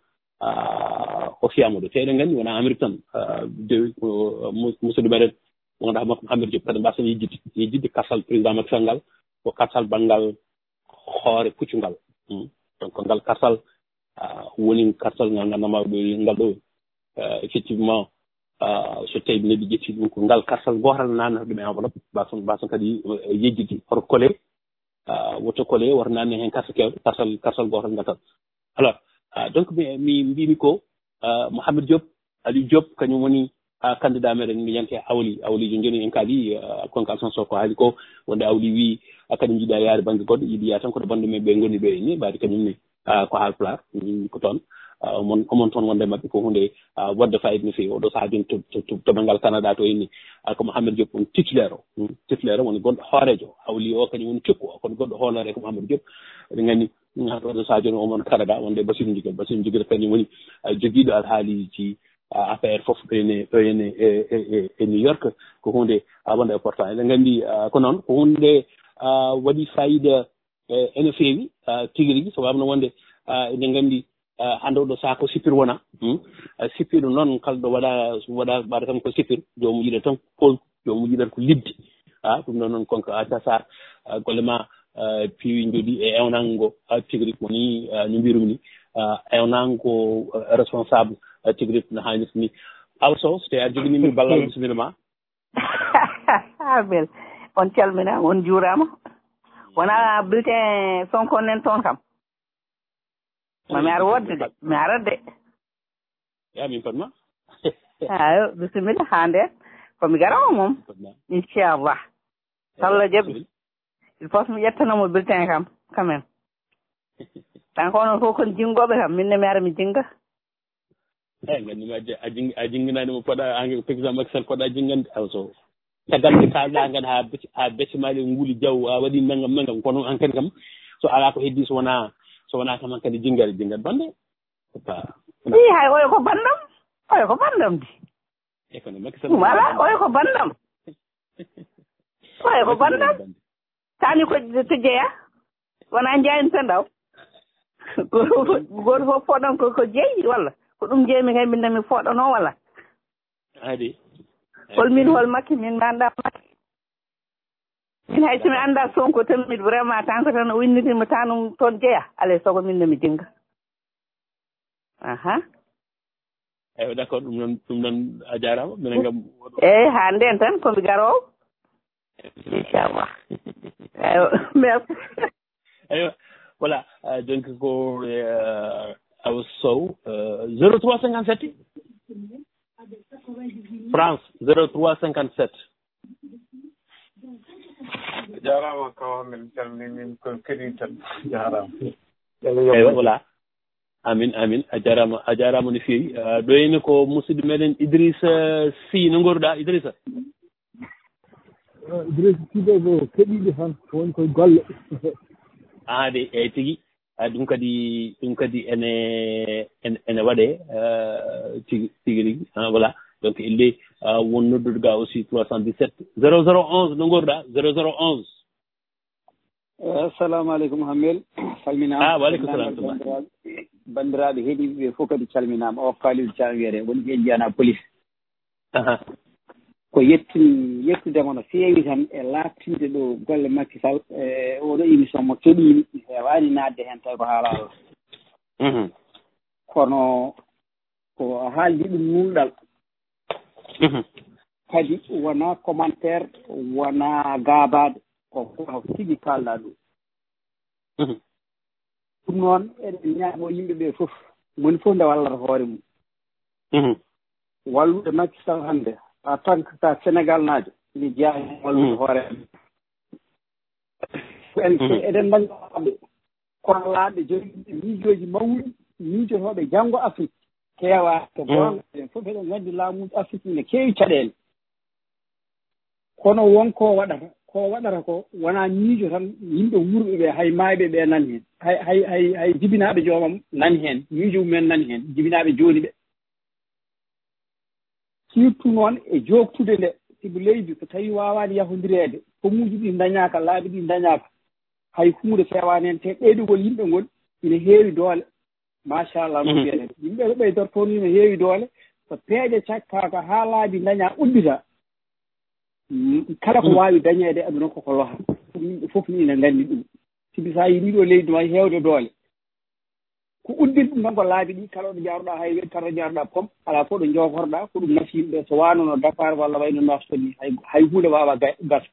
o fiyama ɗo te eɗen gandi wona Amérique tan de musidɗo meɗen mo ganduɗa makko Hamidou Diop kadi mbasan yejjidde yejjidde karsal président Macky Sall ngal ko karsal banggal hoore puccugal donc ngal karsal woni karsal ngal ngandama ɗo ngal ɗo effectivement so tawi neɗɗo ƴetti ɗum ko ngal karsal gotal nanata ɗum enveloppe mbason mbason kadi yejjidde hoto collé woto collé woto nanne hen karsa kewɗe karsal karsal gotal ngal tan alors donc mi mi mbimi ko Mouhamadou Diop Aliou Diop kañum woni candidat meɗen mi yanke awli awli jo joni en kaali konko Alsan Sow ko haali ko wonde awli wi kadi jiiɗa yaade banggue goɗɗo yiiɗi yaa tan koto bande men ɓe gonni ɗo ni mbadi kañum ni ko haalpular ko toon mon omon toon wonde mabɓe ko hunde wadde fayida no fewi oɗo saaha joni to banggal Canada to henni ko Mouhamadou Diop woni titulaire o titulaire o woni gonɗo hoorejo awli o kañum woni cikku o kono goɗɗo hoolare ko Mouhamadou Diop eɗen gandi oɗo saaha joni omon Canada wonde Bassirou Djigal Bassirou Djigal kañum woni joguiɗo alhaaliji A P R fof ene ene e e New York ko hunde wonde important eɗen gandi ko noon ko hunde waɗi fayida ene feewi tigui rigui so wamno wonde eɗen gandi hande oɗo saaha ko sippir wona sippir noon kala ɗo waɗa waɗa mbaɗa tan ko sippir jomum yiɗat tan pol jomum yiɗat ko lidde a ɗum ɗon noon konko Athia Sarr golle ma piiwi jooɗi e ewnango tigui rigui woni no mbirumi ni ewnango responsable tigui rigui no hannirta ni Also so tawi a joginimi ballal bisimilla ma bel on calminama on juurama wona bulletin Sonko nen toon kam mami ar wodde de mi arat de ya min patma ayo bisimilla ha nden komi garama moom inchallah Allah jaɓi il faut mi ƴettanamo bulletin kam quand même tan ko onon fof kon jingoɓe kam minne mi ara mi jinga eyi gandimi a jing a jinginanimo poɗa ange président Macky Sall poɗa jingande also caggal nde kalɗa ganda ha ha beccimaɗe nguuli jaw a waɗi naggam naggam kono hankkadi kam so ala ko heddi so wona so wona kam hankkadi jingade jingade bande i hay oyo ko bandam oyo ko bandam di e kono Macky Sall ɗum ala oyo ko bandam way ko bandal tani ko to jeya wona jayin tan daw goto fof foɗon ko ko jeeyi walla ko ɗum jeeymi kay min mi foɗono walla adi hol min hol makki min manda makki min hay somi annda Sonko tan mi vraiment tan ko tan winnitima tan ɗum toon jeeya alay sago min nomi dinga aha eyi d' accord ɗum noon ɗum noon a jarama minen gam eyyi ha nden tan komi garowo inchallah eyo merci eyo voilà donc ko Awa Sow zéro trois cinquante sept France zéro trois cinquante sept jarama kaw min calmini min ko kedi tan jarama eyo voilà amin amin a jarama a jarama no fewi ɗo henne ko musidɗo meɗen Idrissa Sy no gorɗa Idrissa Idrissa Sy ɗo ko keɗiɗo tan woni koye golle ade eyyi tigui ɗum kadi ɗum kadi ene ene ene waɗe tigui tigui rigui voilà donc ille won noddude ga aussi trois cent dix-sept zéro zéro onze no gorɗa zéro zéro onze assalamu aleykum Hammel salminama ah waleykum salam bandiraɓe heeɗiɓe fof kadi calminama o kalidu can wiyete woni ko en jiyana police ko yetti yettudemo no feewi tan e laatinde ɗo golle Macky Sall e oɗo émission mo keɗimi hewani nadde hen tawi ko haala Allah kono ko haaldi ɗum nulɗal kadi wona commentaire wona gaabade ko ko tigi kalɗa ɗum ɗum noon eɗen ñaamo yimɓeɓe fof moni fof nde wallata hoore mum wallude Macky Sall hannde en tant que ka Sénégal naajo mi jeeya wallude hoore en eɗen dañoɓe kollaaɓe jogiiɓe miijoji mawɗi miijotoɓe janngo Afrique keewa to gonga en fof eɗen nganndi laamuji Afrique ne keewi caɗeele kono wonko waɗata ko waɗata ko wona miijo tan yimɓe wurɓe ɓe hay maayɓe ɓe nani heen hay hay hay hay jibinaaɓe joomam nani heen miijo mumen nani heen jibinaaɓe jooni ɓe surtout noon e joogtude nde sibu leydi so tawii waawaani yahondireede fomuuji ɗi dañaaka laaɓi ɗi dañaaka hay huunde feewaani heen te ɓeyɗugol yimɓe ngol ina heewi doole machallah no mbiyeten yimɓe ko ɓeydortoo ni no heewi doole so peeje cakkaaka haa laabi dañaa uddita kala ko waawi dañeede aduna koko loha yimɓe fof ni ina nganndi ɗum sibi so a yii ɗiɗo leydi ma heewde doole ko uddin ɗum tan ko laabi ɗi kala ɗo jaaruɗaa hay kala ɗo jaaruɗaa pom alaa fof ɗo jooforɗaa ko ɗum nafi yimɓe so waano no Dakar walla wayno Nouakchott ni hay hay huunde waawa gasa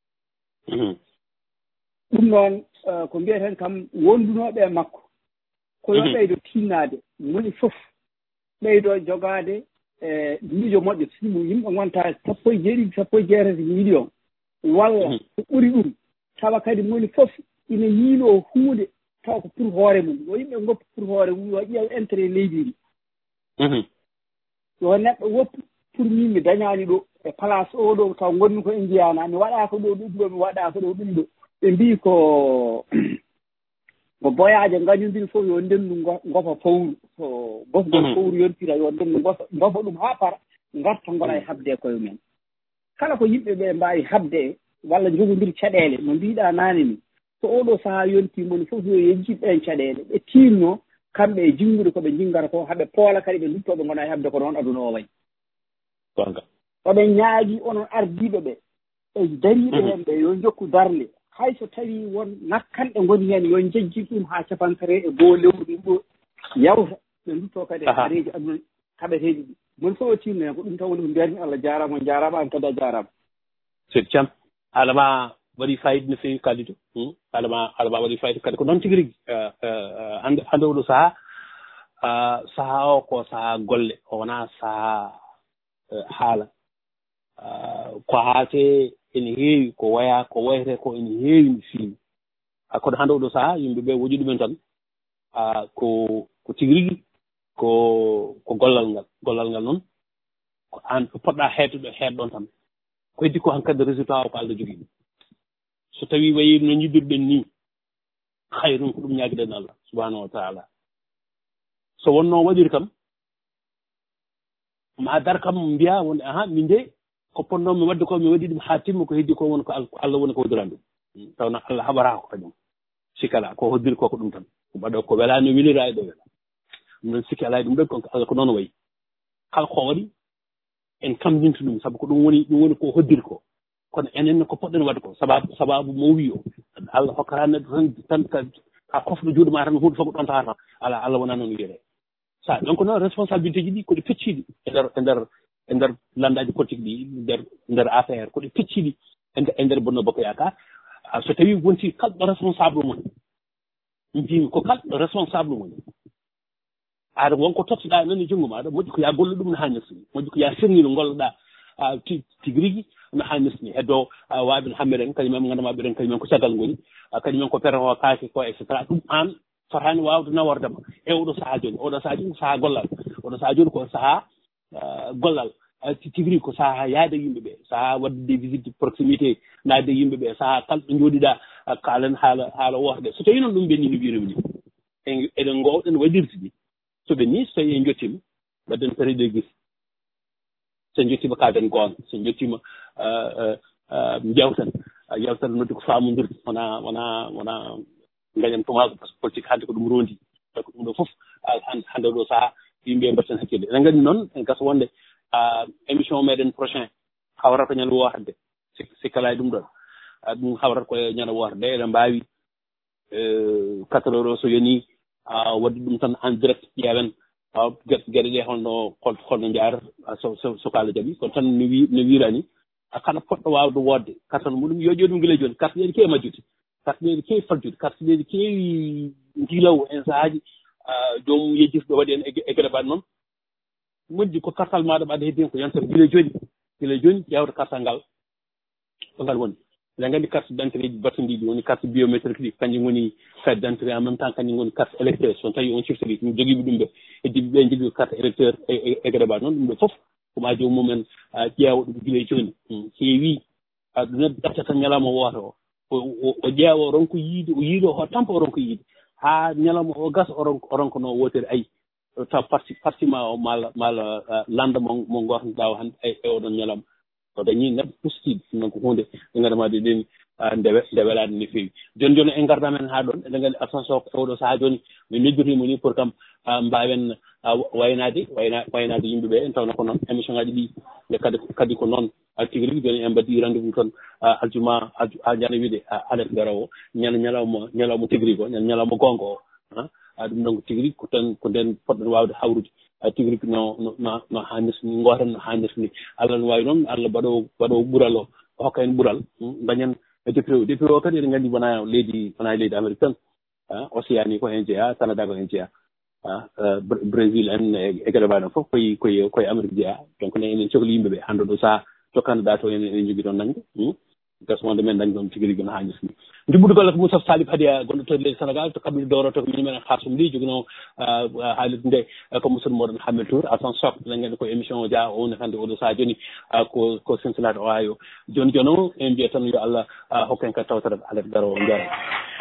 ɗum noon ko mbiyeten kam wondunooɓe e makko ko yo ɓeydo tinnaade moni fof ɓeydo jogaade e miijo moƴƴo sibu yimɓe ngontaa sappo e jeeɗiɗi sappo e jeetati million walla ko ɓuri ɗum tawa kadi moni fof ina yiiloo huunde taw ko pour hoore mum yo yimɓe ngoppu pour hoore mum yo ƴeew intérêt leydi ndi yo neɗɗo woppu pour min mi dañaani ɗo e place o ɗo taw ngonmi ko e njiyaana mi waɗaako ɗo ɗum ɗo mi waɗaako ɗo ɗum ɗo ɓe mbii ko ko boyaaje ngañondiri fof yo ndenndu ngofa fowru so gofgol fowru yontira yo ndenndu ngofa ngofa ɗum haa para ngarta ngona e habde e koye men kala ko yimɓe ɓe mbaawi habde e walla jogondiri caɗeele no mbiiɗaa naane ni so oɗo sahaa yontii moni fof yo yejjit ɓeen caɗeele ɓe tiinno kamɓe e jinngude ko ɓe jinngata ko haɓe poola kadi ɓe luttooɓe ngona e habde ko noon aduna o wayi oɓe ñaagii onon ardiiɓe ɓe e dariiɓe heen ɓe yo jokku darnde hay so tawii won ngakkanɗe ngoni heen yo njejjit ɗum haa capantere e goo lewru ɗum ɗo yawta ɓe luttoo kadi e hareeji aduna kaɓeteeji ɗi mon fof o tiinno heen ko ɗum tan woni ko mbiyatmi Allah jaaraama on jaaraama an kadi a jaaraama seydi Thiam alama waɗi fayida no feewi kallido alama alama waɗi fayida kadi ko noon tigi rigi hannde hannde oɗo sahaa sahaa o ko sahaa golle o wonaa sahaa haala ko haate ene heewi ko waya ko wayete ko ene heewi no feewi kono hannde oɗo sahaa yimɓe ɓe woji ɗumen tan ko ko tigi rigi ko ko gollal ngal gollal ngal noon ko an poɗɗa heetude heed ɗon tan ko heddi ko hankkadi résultat o ko Allah jogii ɗum so tawii wayi no jiddorɗen ni hayrum ko ɗum ñaagiɗen Allah subahanahu wa taala so wonnoo waɗiri kam ma dar kam mbiya wonde aha min de ko ponnomi wadde ko mi waɗi ɗum ha timma ko heddi ko woni ko Allah woni ko hoddiranɗum tawno Allah haɓara ko kañum sikala ko hoddiri ko ko ɗum tan ko ɓaɗo ko welani welira e ɗo wela ɗum noon sikki ala ɗum ɗon kon Allah ko noon wayi kala ko waɗi en kamdinta ɗum saabu ko ɗum woni ɗum woni ko hoddiri ko kono enen ko poɗɗen wadde ko sababu sababu mo wi o Allah hokkata neɗɗo tan tan ka kofɗo juuɗe ma tan hunde fof ko ɗon tawata ala Allah wona noon wiyete sa donc noon responsabilité ji ɗi koɗi pecciɗi e nder e nder e nder landaji politique ɗi nder nder affaire koɗi pecciɗi e nder Benno Bokk Yakaar so tawi wonti kalɗo responsable mon mbimi ko kalɗo responsable mon aɗa wonko tottuɗa nan e junngo maɗa moƴƴi ko ya gollu ɗum no hannirtini moƴƴi ko ya firni no golloɗa tigi rigui no hannirtini heddo waaɓe no hammiren kañumen gandama ɓiren kañumen ko caggal ngoni kañumen ko pere o kaake ko et cetera ɗum an fotani wawde nawordema e oɗo saaha joni oɗo saaha joni ko saaha gollal oɗo saaha joni ko saaha gollal tigi rigui ko saaha yaade yimɓeɓe saaha wadde des visites de proximité naade yimɓeɓe saaha kalɗo jooɗiɗa kalen haala haala woorde so tawi noon ɗum ɓenni no mbinomi ni eɗen gowɗen waɗirde ɗi so ɓenni so tawi en jottima mbaɗen péréde guis so jottima kalden goonga so jottima jewten yewtere noddi ko famodirde wona wona wona gañan tomago par ce que politique hande ko ɗum rondi ko ɗum ɗo foof hande ɗo saaha yimɓe mbatten hakkille eɗen gandi noon en gasa wonde émission meɗen prochain hawrata ko ñande wotande sikkala e ɗum ɗon ɗum hawrata koye ñande wotande eɗen mbawi quatre heures o so yoni wadde ɗum tan en direct ƴeewen gueɗe ɗe holno holno jaarata so so kala jaaɓi kono tan no wi no wirani kala poɗɗo wawde wodde carte muɗum yo ƴeeɗum guila joni carte ɗeɗi kewi majjude carte ɗeɗi kewi faljude carte ɗeɗi kewi ndilaw en sahaji joomum yejjirɗo waɗi en e gueɗe mbaɗ noon moƴƴi ko kartal maɗa mbaɗa heddi hen ko yantere guila joni guila joni ƴewde kartal ngal ko ngal woni eɗen gandi carte d'identité ji batodiɗi woni carte biométrique ɗi kanƴi goni carte d'identité en même temps kanƴi goni carte électeur so tawi on ciftiri ɗum joguiɓe ɗum ɓe heddiɓe ɓe jogui carte électeur e gueɗe mbaɗ noon ɗum ɗo foof koma jomumen ƴeewa ɗum guila joni heewi neɗɗo ɗatta tan ñalawma woto o o ƴeewa o ronko yiide o yiido ho tampa o ronko yiide ha ñalawma o gasa o ronko o ronkono wotere ayi taw parti parti ma o mala mala landa mo mo gornoɗa hande e oɗon ñalawma so dañi neɗɗo ustiɗe ɗum noon ko hunde ɗe gandumaɗe ɗen ndewe ndewelade no feewi joni joni en garda men ha ɗon eɗen gandi attention ko oɗo saaha joni mi noddirima ni pour kam mbawen waynade wayna waynade yimɓeɓe en tawno ko noon émission ngaji ɗi nde kadi kadi ko noon tigui rigui joni en mbaɗi rendez-vous toon aljuma a jana wiide alerte garowo ñana ñalawma ñalawma tigui rigui o ñana ñalawma gonga o ɗum ɗon ko tigui rigui ko tan ko nden poɗɗen wawde hawrude tigui rigui no no no hannirtini goten no hannirtini Allah no wawi noon Allah mbaɗowo mbaɗowo ɓuural o hokka en ɓuural dañen député o député o kadi eɗen gandi wona leydi wona leydi Amérique tan Océanie ko hen jeeya Canada ko hen jeeya Brésil en e gueɗe mbaɗon foof koye koye koye Amérique jeeya donc ne enen cohli yimɓeɓe hande ɗo saaha tokkandeɗa to en en jogui toon nangde gas wonde men dañi ɗon tigui rigui no hannirtini jibbude golle ko Moussa Salif Hady gonɗo to leydi Sénégal to kaɓɓiɗe dowroto ko minen harsum ndi joguino haalirde nde ko musidɗo moɗon Hammet Tour atan sok eɗen gandi ko émission o jaa o woni hande oɗo saaha joni ko ko Cincinnati Ohio joni joni o en mbiyat tan yo Allah hokken kadi tawtere alerte garowo jarama